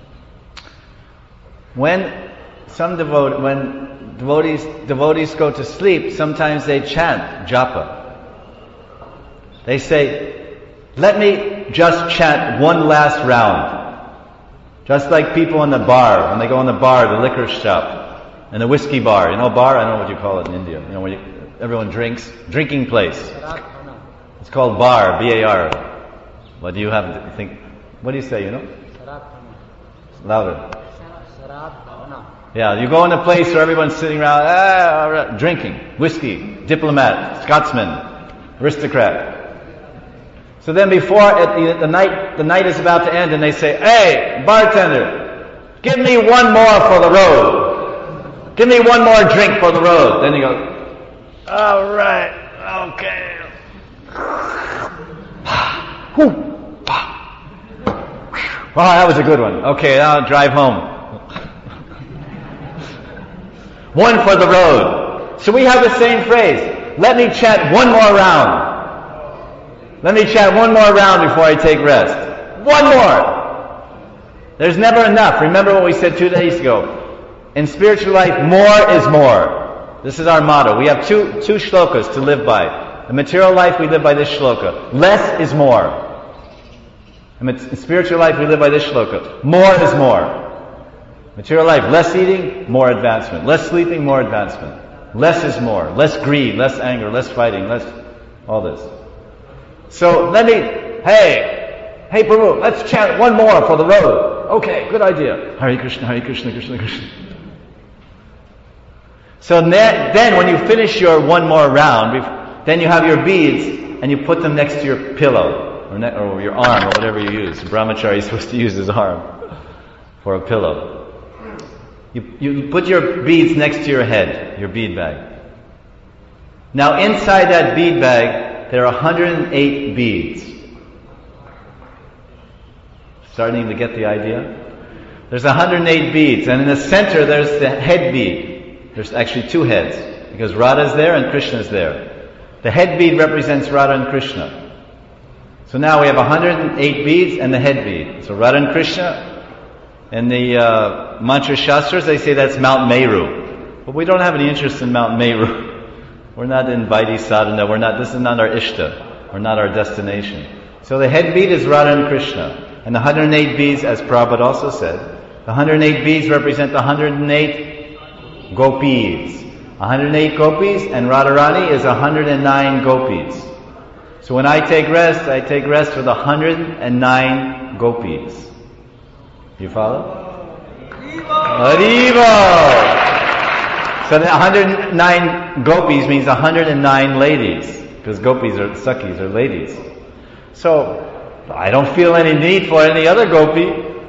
When some devote, when devotees devotees go to sleep, sometimes they chant japa. They say, "Let me just chant one last round," just like people in the bar when they go in the bar, the liquor shop, and the whiskey bar. You know, bar? I don't know what you call it in India. You know, where you, everyone drinks, drinking place. It's called bar, B A R. What do you have to think? What do you say? You know? Louder. Yeah, you go in a place where everyone's sitting around, ah, drinking, whiskey, diplomat, Scotsman, aristocrat. So then before it, the, the night the night is about to end, and they say, "Hey, bartender, give me one more for the road. Give me one more drink for the road." Then you go, "All right, okay." Oh, that was a good one. Okay, now I'll drive home. One for the road. So we have the same phrase. Let me chant one more round. Let me chant one more round before I take rest. One more. There's never enough. Remember what we said two days ago. In spiritual life, more is more. This is our motto. We have two, two shlokas to live by. In material life, we live by this shloka. Less is more. In spiritual life, we live by this shloka. More is more. Material life, less eating, more advancement. Less sleeping, more advancement. Less is more. Less greed, less anger, less fighting, less all this. So let me, hey, hey Prabhu, let's chant one more for the road. Okay, good idea. Hare Krishna, Hare Krishna, Krishna Krishna. So then when you finish your one more round, then you have your beads and you put them next to your pillow or, ne- or your arm or whatever you use. The brahmachari is supposed to use his arm for a pillow. You, you put your beads next to your head, your bead bag. Now inside that bead bag, there are one hundred eight beads. Starting to get the idea? There's one hundred eight beads, and in the center there's the head bead. There's actually two heads, because Radha's there and Krishna's there. The head bead represents Radha and Krishna. So now we have one hundred eight beads and the head bead. So Radha and Krishna. In the uh, mantra shastras, they say that's Mount Meru. But we don't have any interest in Mount Meru. We're not in Vaidhi sadhana. We're not, this is not our ishta. We're not our destination. So the head bead is Radha and Krishna. And the one hundred eight beads, as Prabhupada also said, the one hundred eight beads represent the one hundred eight gopis. one hundred eight gopis, and Radharani is one hundred nine gopis. So when I take rest, I take rest with one hundred nine gopis. You follow? Haribo! So the one hundred nine gopis means one hundred nine ladies, because gopis are sakis, are ladies. So I don't feel any need for any other gopi.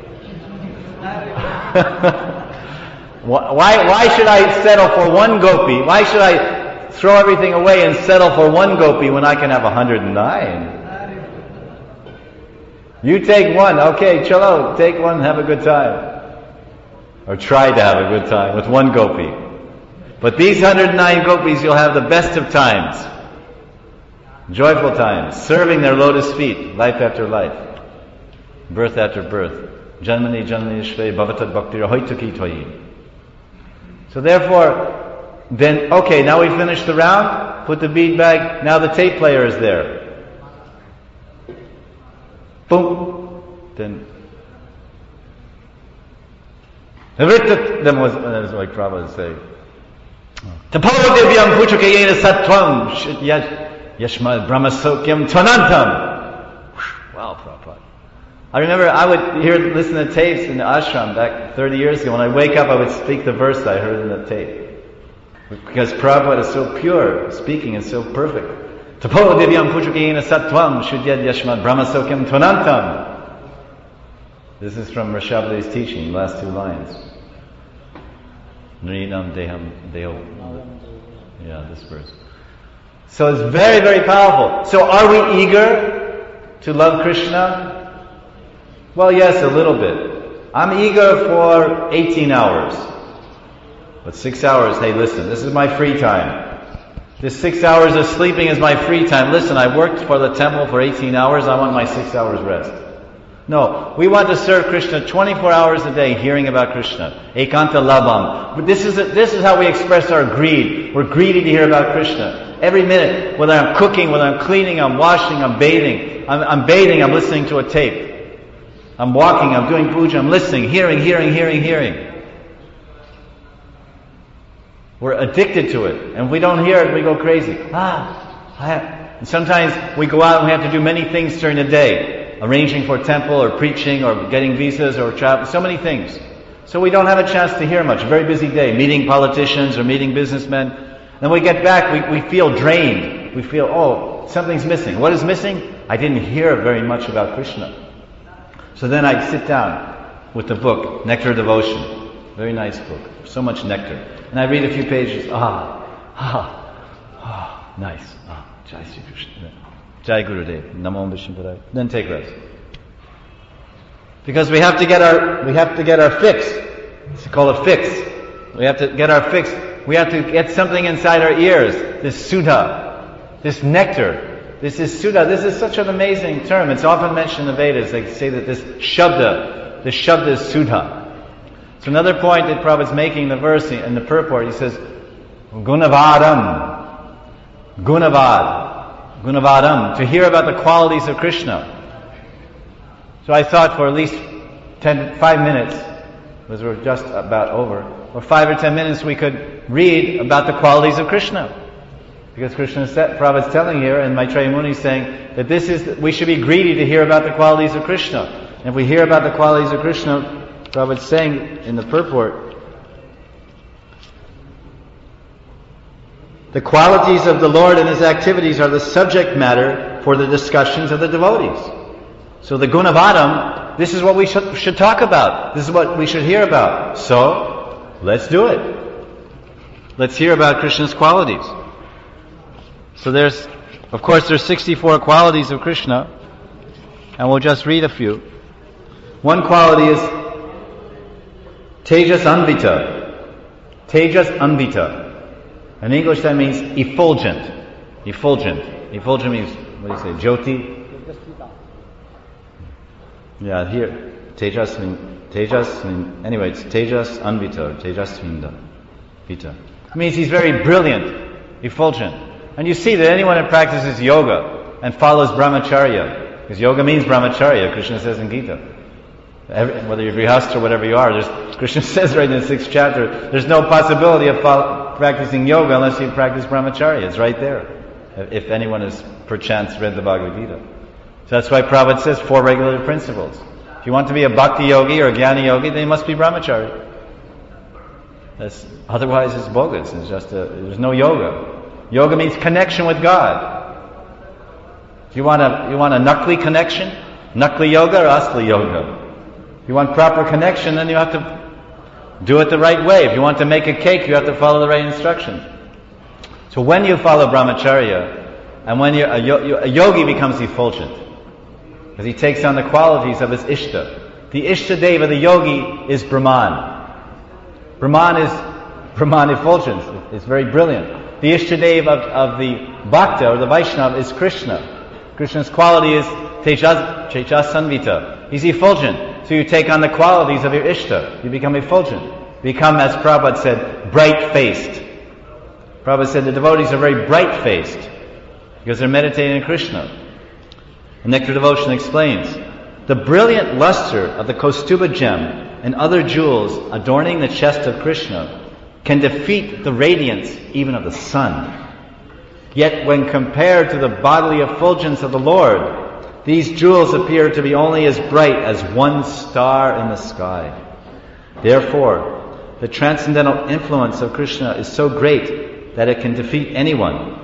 why, why should I settle for one gopi? Why should I throw everything away and settle for one gopi when I can have one hundred nine? You take one, okay, chalo, take one, have a good time. Or try to have a good time with one gopi. But these one hundred nine gopis, you'll have the best of times. Joyful times, serving their lotus feet, life after life, birth after birth. Janmani janmani shve bhavatat bhakti rahoituki tvayi. So therefore, then, okay, now we finished the round, put the bead back, now the tape player is there. Boom. Then, then was, that was like Prabhupada would say, Tapolo divyam puchukayena sattvam Yashmal Brahmasokyam Tvanantam. Wow, Prabhupada. I remember I would hear, listen to tapes in the ashram back thirty years ago. When I wake up, I would speak the verse I heard in the tape. Because Prabhupada is so pure, speaking is so perfect. Tapo divyam puchukayena sattvam shudyad yashmal brahmasokyam tvanantam. This is from Rishabhdeva's teaching, last two lines. Nrinam deham deho. Yeah, this verse. So it's very, very powerful. So are we eager to love Krishna? Well, yes, a little bit. I'm eager for eighteen hours. But six hours, hey, listen, this is my free time. This six hours of sleeping is my free time. Listen, I worked for the temple for eighteen hours, I want my six hours rest. No, we want to serve Krishna twenty-four hours a day, hearing about Krishna. Ekanta labam. But this is, a, this is how we express our greed. We're greedy to hear about Krishna. Every minute, whether I'm cooking, whether I'm cleaning, I'm washing, I'm bathing. I'm, I'm bathing, I'm listening to a tape. I'm walking, I'm doing puja, I'm listening, hearing, hearing, hearing, hearing. We're addicted to it. And if we don't hear it, we go crazy. Ah, I have. And sometimes we go out and we have to do many things during the day. Arranging for temple or preaching or getting visas or travel. So many things. So we don't have a chance to hear much. A very busy day. Meeting politicians or meeting businessmen. Then we get back, we, we feel drained. We feel, oh, something's missing. What is missing? I didn't hear very much about Krishna. So then I sit down with the book, Nectar Devotion. Very nice book. So much nectar. And I read a few pages. Ah, ah, ah, nice. Ah, Jai Sri Krishna. Jai Gurudev. Namo Vishnu Padaya. Then take rest. Because we have to get our, we have to get our fix. It's called a fix. We have to get our fix. We have to get something inside our ears. This sudha, this nectar. This is sudha. This is such an amazing term. It's often mentioned in the Vedas. They say that this shabda, this shabda is sudha. So another point that Prabhupada's making in the verse, in the purport, he says, Gunavadam. Gunavad. Gunavadam. To hear about the qualities of Krishna. So I thought for at least ten, five minutes, because we're just about over, or five or ten minutes we could read about the qualities of Krishna. Because Krishna said, Prabhupada's telling here, and Maitreya Muni is saying, that this is, we should be greedy to hear about the qualities of Krishna. And if we hear about the qualities of Krishna, Prabhupada's saying in the purport, the qualities of the Lord and His activities are the subject matter for the discussions of the devotees. So the Gunavadam, this is what we should, should talk about. This is what we should hear about. So, let's do it. Let's hear about Krishna's qualities. So there's, of course, there's sixty-four qualities of Krishna, and we'll just read a few. One quality is Tejas Anvita. Tejas Anvita. In English that means effulgent. Effulgent. Effulgent means, what do you say, Jyoti? Yeah, here, Tejas, Tejas, anyway, it's Tejas Anvita, Tejas Vinda, Vita. It means he's very brilliant. effulgent. And you see that anyone who practices yoga and follows brahmacharya, because yoga means brahmacharya, Krishna says in Gita. Every, whether you're grihastha or whatever you are, there's, Krishna says right in the sixth chapter, there's no possibility of follow, practicing yoga unless you practice brahmacharya. It's right there, if anyone has perchance read the Bhagavad Gita. So that's why Prabhupada says four regulative principles. If you want to be a bhakti yogi or a jnana yogi, then you must be brahmachari. That's, otherwise it's bogus. It's just a, there's no yoga. Yoga means connection with God. If you want a, you want a nakli connection, nakli yoga or asli yoga. If you want proper connection, then you have to do it the right way. If you want to make a cake, you have to follow the right instructions. So when you follow brahmacharya, and when you're a, yo- a yogi becomes effulgent, because he takes on the qualities of his ishta. The ishta deva, the yogi, is Brahman. Brahman is Brahman effulgence. It's very brilliant. The ishta deva of, of the bhakta or the Vaishnava is Krishna. Krishna's quality is tejas, tejas sanvita. He's effulgent. So you take on the qualities of your ishta. You become effulgent. Become, as Prabhupada said, bright-faced. Prabhupada said the devotees are very bright-faced because they're meditating on Krishna. The Nectar Devotion explains, the brilliant luster of the Kaustuba gem and other jewels adorning the chest of Krishna can defeat the radiance even of the sun. Yet when compared to the bodily effulgence of the Lord, these jewels appear to be only as bright as one star in the sky. Therefore, the transcendental influence of Krishna is so great that it can defeat anyone.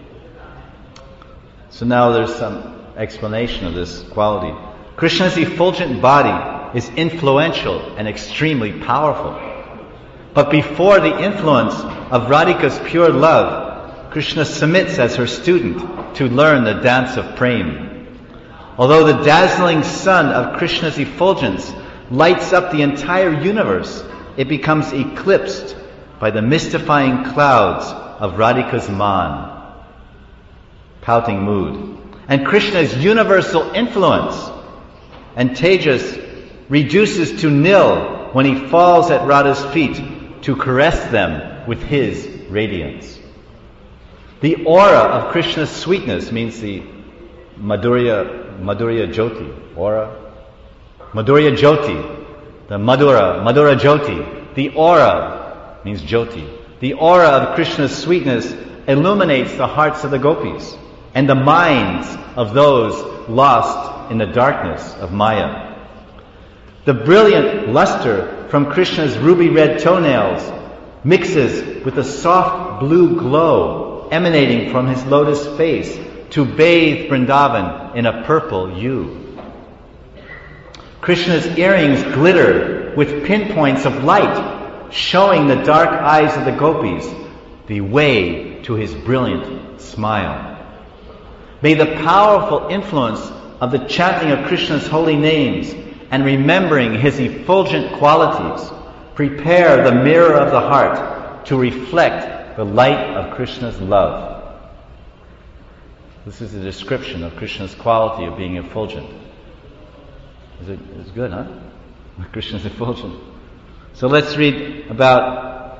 So now there's some explanation of this quality. Krishna's effulgent body is influential and extremely powerful. But before the influence of Radhika's pure love, Krishna submits as her student to learn the dance of prema. Although the dazzling sun of Krishna's effulgence lights up the entire universe, it becomes eclipsed by the mystifying clouds of Radhika's man, pouting mood. And Krishna's universal influence and tejas reduces to nil when he falls at Radha's feet to caress them with his radiance. The aura of Krishna's sweetness means the Madhurya Madhurya Jyoti, aura. Madhurya Jyoti, the Madhura, Madhura Jyoti. The aura means Jyoti. The aura of Krishna's sweetness illuminates the hearts of the gopis and the minds of those lost in the darkness of Maya. The brilliant luster from Krishna's ruby red toenails mixes with the soft blue glow emanating from his lotus face to bathe Vrindavan in a purple hue. Krishna's earrings glitter with pinpoints of light, showing the dark eyes of the gopis the way to his brilliant smile. May the powerful influence of the chanting of Krishna's holy names and remembering his effulgent qualities prepare the mirror of the heart to reflect the light of Krishna's love. This is a description of Krishna's quality of being effulgent. Is it, it's good, huh? Krishna's effulgent. So let's read about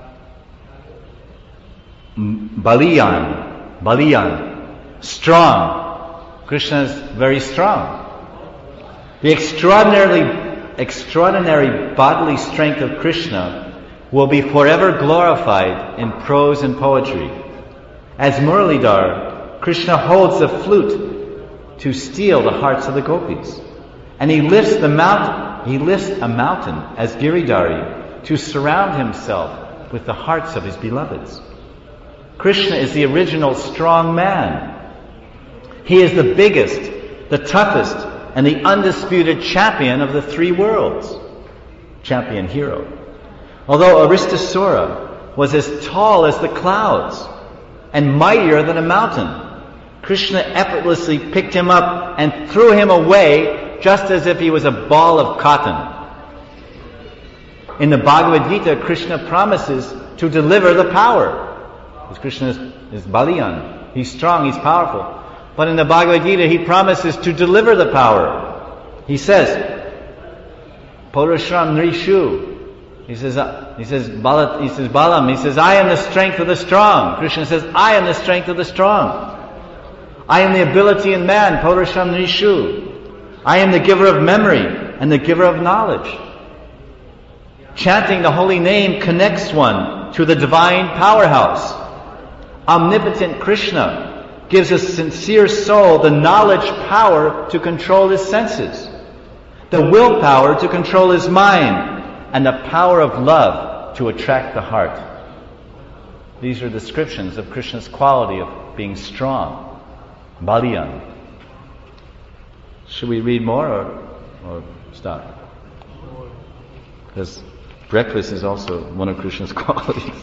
Baliyan. Baliyan. Strong. Krishna is very strong. The extraordinarily, extraordinary bodily strength of Krishna will be forever glorified in prose and poetry. As Muralidhar, Krishna holds the flute to steal the hearts of the gopis. And he lifts the mountain, he lifts a mountain as Giridhari to surround himself with the hearts of his beloveds. Krishna is the original strong man. He is the biggest, the toughest, and the undisputed champion of the three worlds. Champion hero. Although Aristasura was as tall as the clouds and mightier than a mountain, Krishna effortlessly picked him up and threw him away just as if he was a ball of cotton. In the Bhagavad Gita, Krishna promises to deliver the power. Because Krishna is, is Baliyan. He's strong, he's powerful. But in the Bhagavad Gita, he promises to deliver the power. He says, Purusharam Nrishu He says, uh, he says, Bala, he says, Balam, he says, I am the strength of the strong. Krishna says, I am the strength of the strong. I am the ability in man, Purushartam Nishu. I am the giver of memory and the giver of knowledge. Chanting the holy name connects one to the divine powerhouse. Omnipotent Krishna gives a sincere soul the knowledge power to control his senses, the willpower to control his mind, and the power of love to attract the heart. These are descriptions of Krishna's quality of being strong. Baliyan. Should we read more or, or stop? Because breakfast is also one of Krishna's qualities.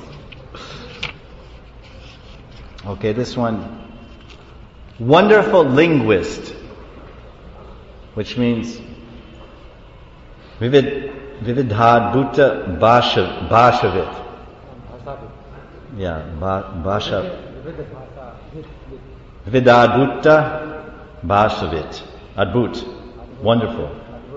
Okay, this one. Wonderful linguist, which means vivid, vividhadbhuta bhashavit. Yeah, bhasha. Vividhadbhuta bhashavit. Adbhut. Wonderful.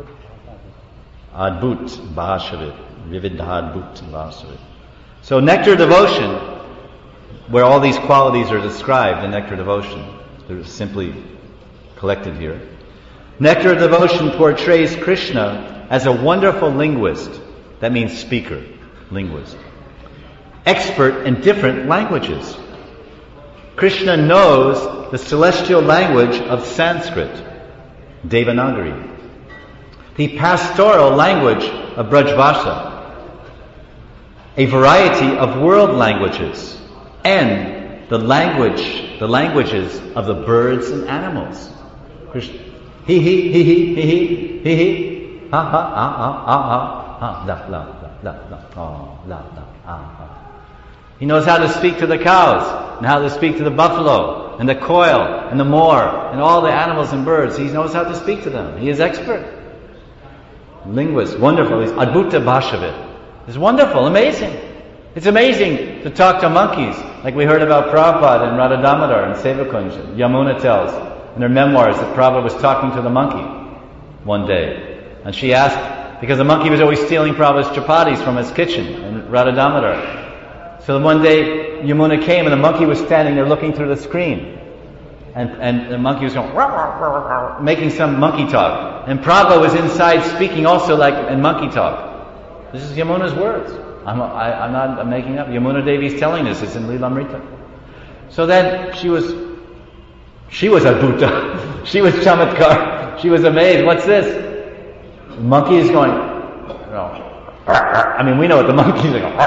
Adbhut bhashavit. Vividhadbhut bhashavit. So nectar devotion, where all these qualities are described in nectar devotion, they're simply collected here. Nectar devotion portrays Krishna as a wonderful linguist. That means speaker, linguist. Expert in different languages. Krishna knows the celestial language of Sanskrit, Devanagari, the pastoral language of Brajbhasha, a variety of world languages, and the language, the languages of the birds and animals. Krishna, he he he he he he he he ha ha ah ah ah ah ha la la la la la oh la la ah ah. He knows how to speak to the cows, and how to speak to the buffalo, and the quail, and the moor, and all the animals and birds. He knows how to speak to them. He is expert. Linguist, wonderful. He's Adbhuta Bhashavit. It's wonderful, amazing. It's amazing to talk to monkeys, like we heard about Prabhupada and Radha Damodar and Sevakunj. Yamuna tells in her memoirs that Prabhupada was talking to the monkey one day. And she asked, because the monkey was always stealing Prabhupada's chapatis from his kitchen in Radha Damodar. So one day, Yamuna came and the monkey was standing there looking through the screen. And, and the monkey was going, rah, rah, rah, rah, making some monkey talk. And Prabhupada was inside speaking also like in monkey talk. This is Yamuna's words. I'm, I, I'm not I'm making up. Yamuna Devi's telling us. It's in Lilamrita. So then she was, she was Adbhuta. She was Chamatkar. She was amazed. What's this? The monkey is going, you know, I mean, we know what the monkey is going.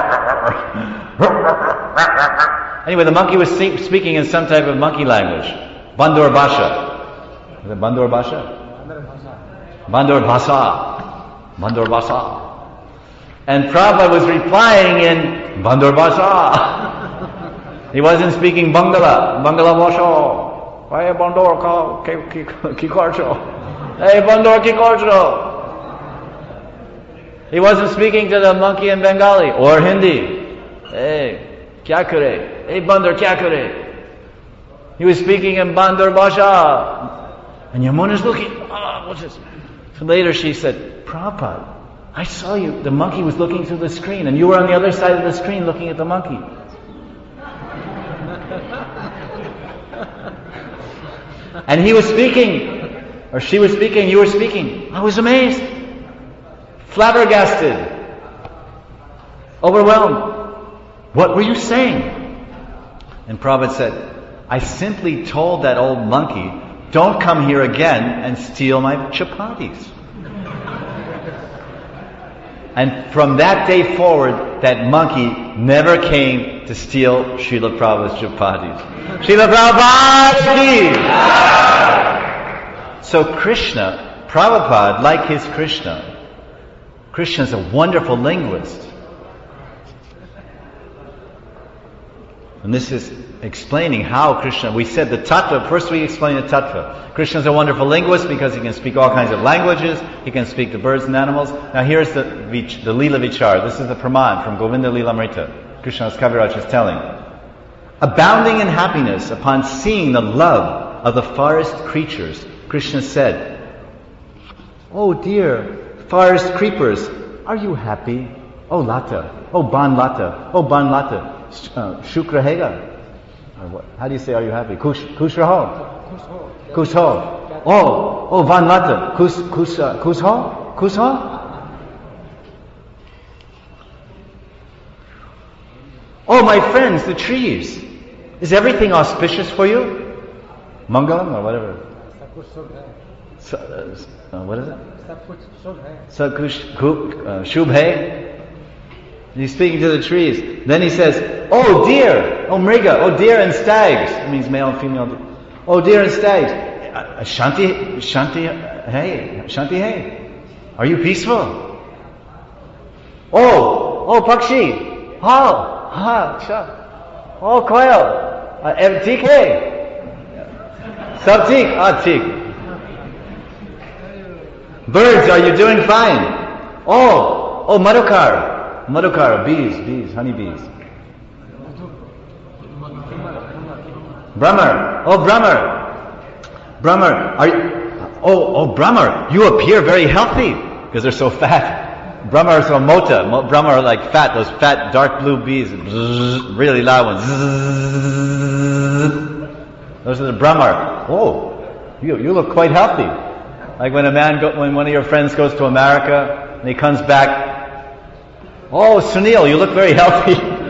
Anyway, the monkey was speaking in some type of monkey language. Bandur Bhasha. Is it Bandur Bhasha? Bandur Bhasa. Bandur Bhasa. And Prabhupada was replying in Bandur Bhasa. He wasn't speaking Bangala. Bangala Bhasha. Hey, Bandur Kikarcho. Hey, Bandur Kikarcho. He wasn't speaking to the monkey in Bengali or Hindi. Hey, kya kare? Hey, Bandur, kya kare? He was speaking in Bandur Bhasha. And Yamuna's looking, oh, what's this? So later she said, Prabhupada, I saw you. The monkey was looking through the screen, and you were on the other side of the screen looking at the monkey. And he was speaking, or she was speaking, you were speaking. I was amazed. Flabbergasted, overwhelmed. What were you saying? And Prabhupada said, I simply told that old monkey, don't come here again and steal my chapatis. And from that day forward, that monkey never came to steal Srila Prabhupada's chapatis. Srila Prabhupada ki! So Krishna, Prabhupada, like his Krishna, Krishna is a wonderful linguist. And this is explaining how Krishna, we said the tattva, first we explained the tattva. Krishna is a wonderful linguist because he can speak all kinds of languages, he can speak to birds and animals. Now here's the, the Leela Vichar, this is the Praman from Govinda Lilamrita. Krishna's Kaviraj is telling. Abounding in happiness upon seeing the love of the forest creatures, Krishna said, oh dear, forest creepers, are you happy? Oh Lata. Oh Ban Lata. Oh Ban Lata. Uh, Shukra Hega. Or what? How do you say are you happy? Kush Kush Raho. Kush Ho. Oh oh Van Lata. Kush Kush uh, Kush Ho. Kush Ho. Oh my friends, the trees. Is everything auspicious for you? Mangalam or whatever. So, uh, what is it? Sakush uh, Shubhe. He's speaking to the trees. Then he says, oh deer, oh mriga, oh deer and stags. It means male and female. Oh deer and stags. Uh, shanti, shanti, hey, shanti, hey. Are you peaceful? Oh, oh pakshi. Ha, ha, cha. Oh koil. Uh, tik hai. Sab tik, ah tik. Birds, are you doing fine? Oh, oh, Madhukar, Madhukar, bees, bees, honeybees. Brahmar, oh Brahmar, Brahmar, are you, oh, oh Brahmar, you appear very healthy because they're so fat. Brahmar is so mota, Brahmar are like fat, those fat dark blue bees, bzzz, really loud ones. Bzzz. Those are the Brahmar. Oh, you you look quite healthy. Like when a man, go, when one of your friends goes to America and he comes back, oh Sunil, you look very healthy.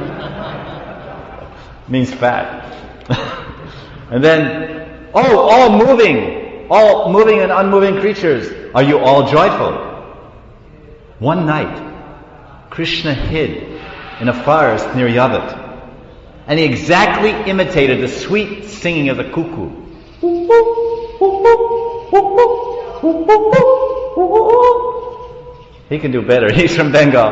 Means fat. And then, oh, all moving, all moving and unmoving creatures, are you all joyful? One night, Krishna hid in a forest near Yavat, and he exactly imitated the sweet singing of the cuckoo. He can do better. He's from Bengal.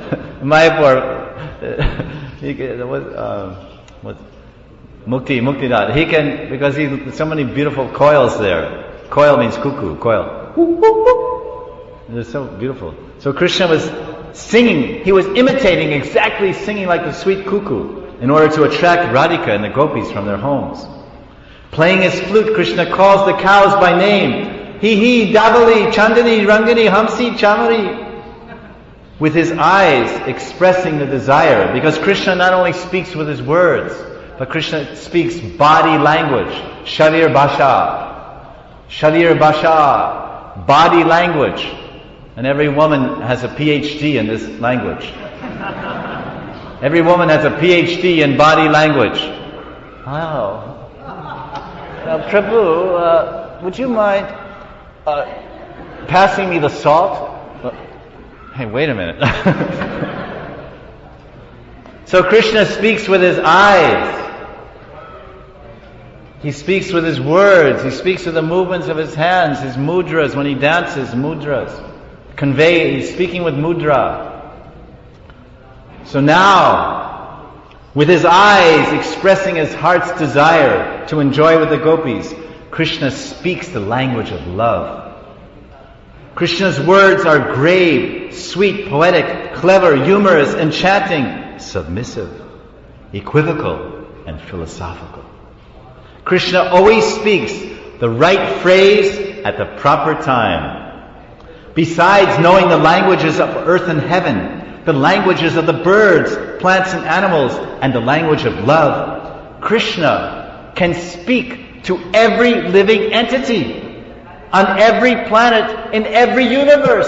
Mayapur. He can, what, uh, what, Mukti, Muktinath. He can, because he's so many beautiful coils there. Coil means cuckoo, coil. They're so beautiful. So Krishna was singing, he was imitating, exactly singing like the sweet cuckoo in order to attract Radhika and the gopis from their homes. Playing his flute, Krishna calls the cows by name. Hi hi, Davali, Chandani, Rangani, Hamsi, Chamari. With his eyes expressing the desire. Because Krishna not only speaks with his words, but Krishna speaks body language. Sharir Bhasha. Sharir Bhasha. Body language. And every woman has a P H D in this language. Every woman has a P H D in body language. Oh. Now, Prabhu, uh, would you mind uh, passing me the salt? Uh, hey, wait a minute. So Krishna speaks with his eyes. He speaks with his words. He speaks with the movements of his hands, his mudras. When he dances, mudras. Convey, he's speaking with mudra. So now, with his eyes expressing his heart's desire to enjoy with the gopis, Krishna speaks the language of love. Krishna's words are grave, sweet, poetic, clever, humorous, enchanting, submissive, equivocal, and philosophical. Krishna always speaks the right phrase at the proper time. Besides knowing the languages of earth and heaven, the languages of the birds, plants and animals, and the language of love, Krishna can speak to every living entity on every planet in every universe.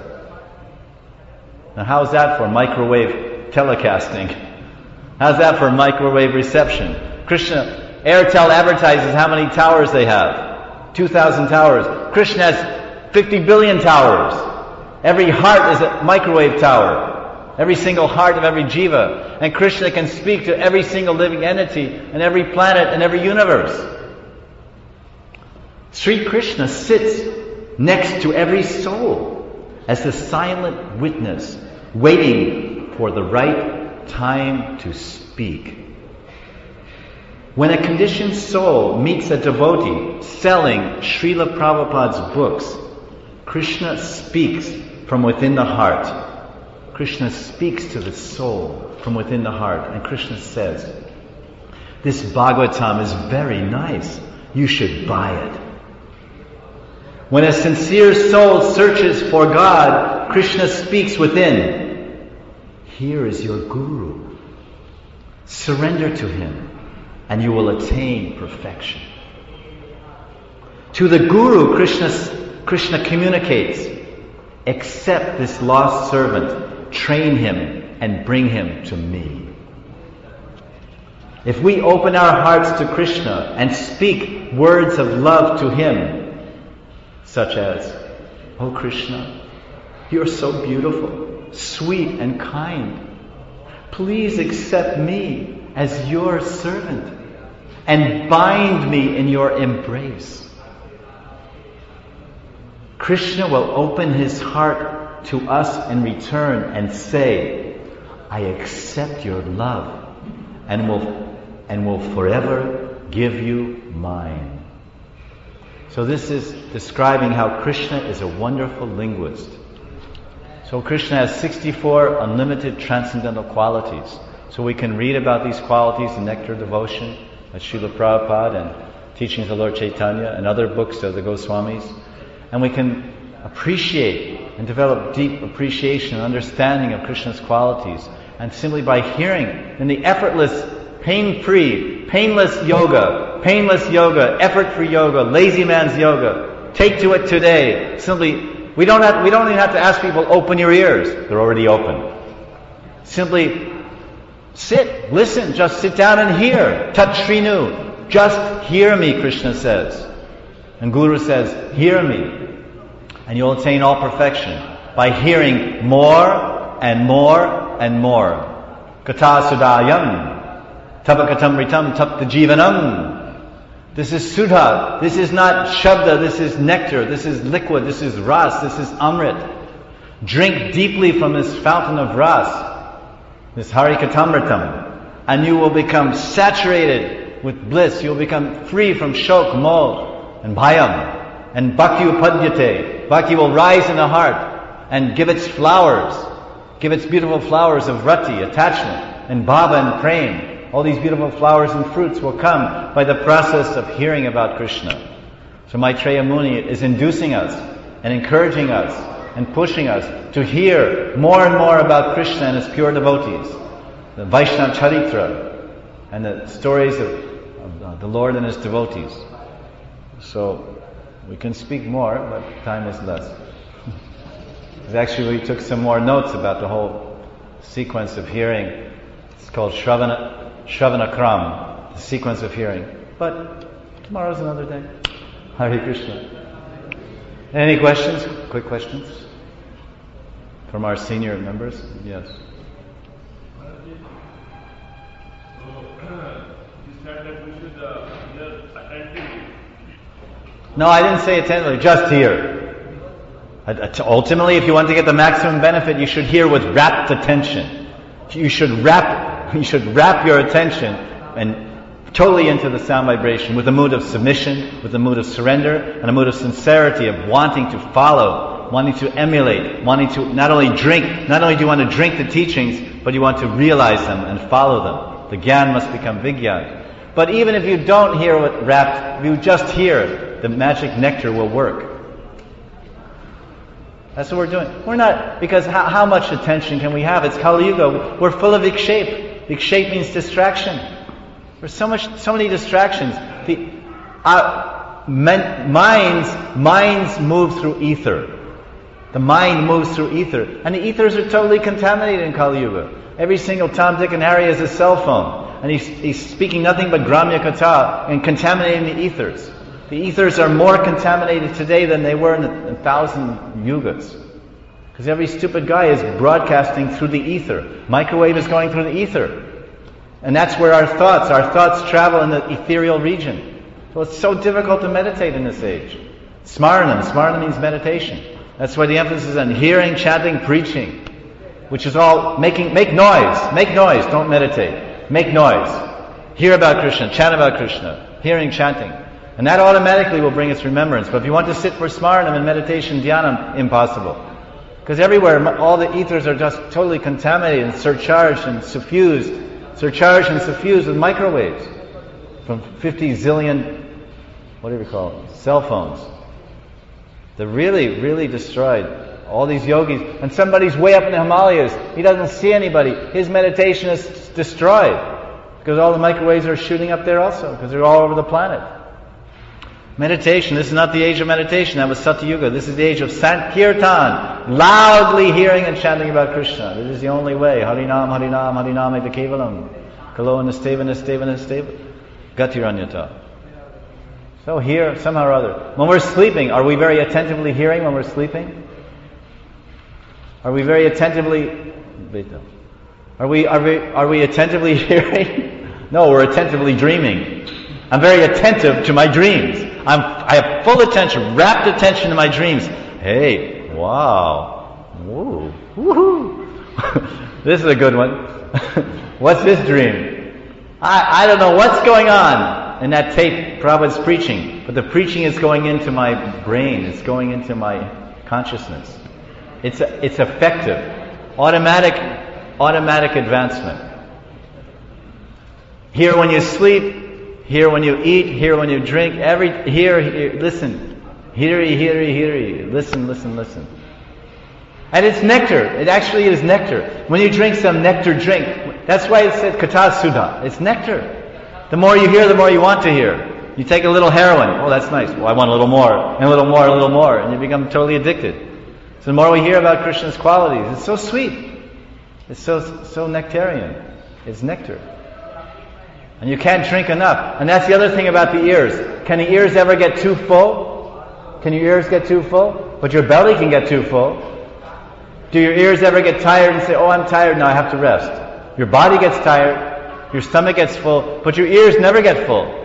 Now how's that for microwave telecasting? How's that for microwave reception? Krishna, Airtel advertises how many towers they have. two thousand towers. Krishna has fifty billion towers. Every heart is a microwave tower. Every single heart of every jiva. And Krishna can speak to every single living entity and every planet and every universe. Sri Krishna sits next to every soul as the silent witness, waiting for the right time to speak. When a conditioned soul meets a devotee selling Srila Prabhupada's books, Krishna speaks from within the heart. Krishna speaks to the soul from within the heart, and Krishna says, "This Bhagavatam is very nice. You should buy it." When a sincere soul searches for God, Krishna speaks within. Here is your Guru. Surrender to him, and you will attain perfection. To the Guru, Krishna, Krishna communicates, accept this lost servant, train him, and bring him to me. If we open our hearts to Krishna and speak words of love to him, such as, "Oh Krishna, you're so beautiful, sweet and kind. Please accept me as your servant and bind me in your embrace." Krishna will open his heart to us in return and say, "I accept your love and will, and will forever give you mine." So this is describing how Krishna is a wonderful linguist. So Krishna has sixty-four unlimited transcendental qualities. So we can read about these qualities in Nectar of Devotion by Srila Prabhupada and Teachings of Lord Chaitanya and other books of the Goswamis. And we can appreciate and develop deep appreciation and understanding of Krishna's qualities. And simply by hearing in the effortless, pain-free, painless yoga, painless yoga, effort-free yoga, lazy man's yoga, take to it today. Simply, we don't have, we don't even have to ask people, open your ears. They're already open. Simply sit, listen, just sit down and hear. Tat Shrinu. Just hear me, Krishna says. And Guru says, hear me. And you'll attain all perfection by hearing more and more and more. Kata Sudayam, Tapakatam Ritam Tapta Jivanam. This is Sudha. This is not Shabda. This is nectar. This is liquid. This is Ras. This is Amrit. Drink deeply from this fountain of Ras, this Harikatamritam, and you will become saturated with bliss. You will become free from Shok, Moh, and Bhayam. And Bhakti Upadyate. Bhakti will rise in the heart and give its flowers, give its beautiful flowers of rati, attachment, and bhava and prem. All these beautiful flowers and fruits will come by the process of hearing about Krishna. So Maitreya Muni is inducing us and encouraging us and pushing us to hear more and more about Krishna and his pure devotees, the Vaishnava Charitra, and the stories of, of the Lord and his devotees. So we can speak more, but time is less. Actually, we took some more notes about the whole sequence of hearing. It's called Shravana, Shravana Kram, the sequence of hearing. But tomorrow's another day. Hare Krishna. Any questions? Quick questions? From our senior members? Yes. No, I didn't say attentively, just hear. Ultimately, if you want to get the maximum benefit, you should hear with rapt attention. You should wrap, you should wrap your attention and totally into the sound vibration with a mood of submission, with a mood of surrender, and a mood of sincerity, of wanting to follow, wanting to emulate, wanting to not only drink, not only do you want to drink the teachings, but you want to realize them and follow them. The Gyan must become Vigyan. But even if you don't hear what rapt, if you just hear, the magic nectar will work. That's what we're doing. We're not, because how, how much attention can we have? It's Kali Yuga. We're full of vikshepa. Vikshepa means distraction. There's so much, so many distractions. The uh, men, minds, minds move through ether. The mind moves through ether, and the ethers are totally contaminated in Kali Yuga. Every single Tom, Dick, and Harry has a cell phone, and he's, he's speaking nothing but Gramya Katha and contaminating the ethers. The ethers are more contaminated today than they were in a, in a thousand yugas. Because every stupid guy is broadcasting through the ether. Microwave is going through the ether. And that's where our thoughts, our thoughts travel in the ethereal region. So it's so difficult to meditate in this age. Smaranam, smaranam means meditation. That's why the emphasis is on hearing, chanting, preaching. Which is all making, make noise. Make noise, don't meditate. Make noise. Hear about Krishna, chant about Krishna. Hearing, chanting. And that automatically will bring us remembrance. But if you want to sit for smaranam and meditation, dhyanam, impossible. Because everywhere, all the ethers are just totally contaminated and surcharged and suffused. Surcharged and suffused with microwaves. From fifty zillion, what do we call it, cell phones. That really, really destroyed all these yogis, and somebody's way up in the Himalayas, he doesn't see anybody. His meditation is destroyed because all the microwaves are shooting up there also, because they're all over the planet. Meditation, this is not the age of meditation, that was Satyuga. This is the age of Sankirtan, loudly hearing and chanting about Krishna. This is the only way. Harinam, Harinam, Harinam eva kevalam. Kalo nasteva, nasteva, nasteva. Gatiranyata. So here, somehow or other. When we're sleeping, are we very attentively hearing when we're sleeping? Are we very attentively... Are we, are we, are we attentively hearing? No, we're attentively dreaming. I'm very attentive to my dreams. I'm, I have full attention, rapt attention to my dreams. Hey, wow. Woo. Woohoo. This is a good one. What's this dream? I, I don't know what's going on in that tape Prabhupada's preaching, but the preaching is going into my brain, it's going into my consciousness. It's a, it's effective. Automatic, automatic advancement. Here when you sleep, here when you eat, here when you drink, every here, here listen. Here, here, here, listen, listen, listen. And it's nectar. It actually is nectar. When you drink some nectar drink, that's why it said Kata Sudha. It's nectar. The more you hear, the more you want to hear. You take a little heroin. Oh, that's nice. Well, I want a little more, and a little more, a little more, and you become totally addicted. So the more we hear about Krishna's qualities, it's so sweet. It's so so nectarian. It's nectar. And you can't drink enough. And that's the other thing about the ears. Can the ears ever get too full? Can your ears get too full? But your belly can get too full. Do your ears ever get tired and say, oh, I'm tired, now I have to rest? Your body gets tired, your stomach gets full, but your ears never get full.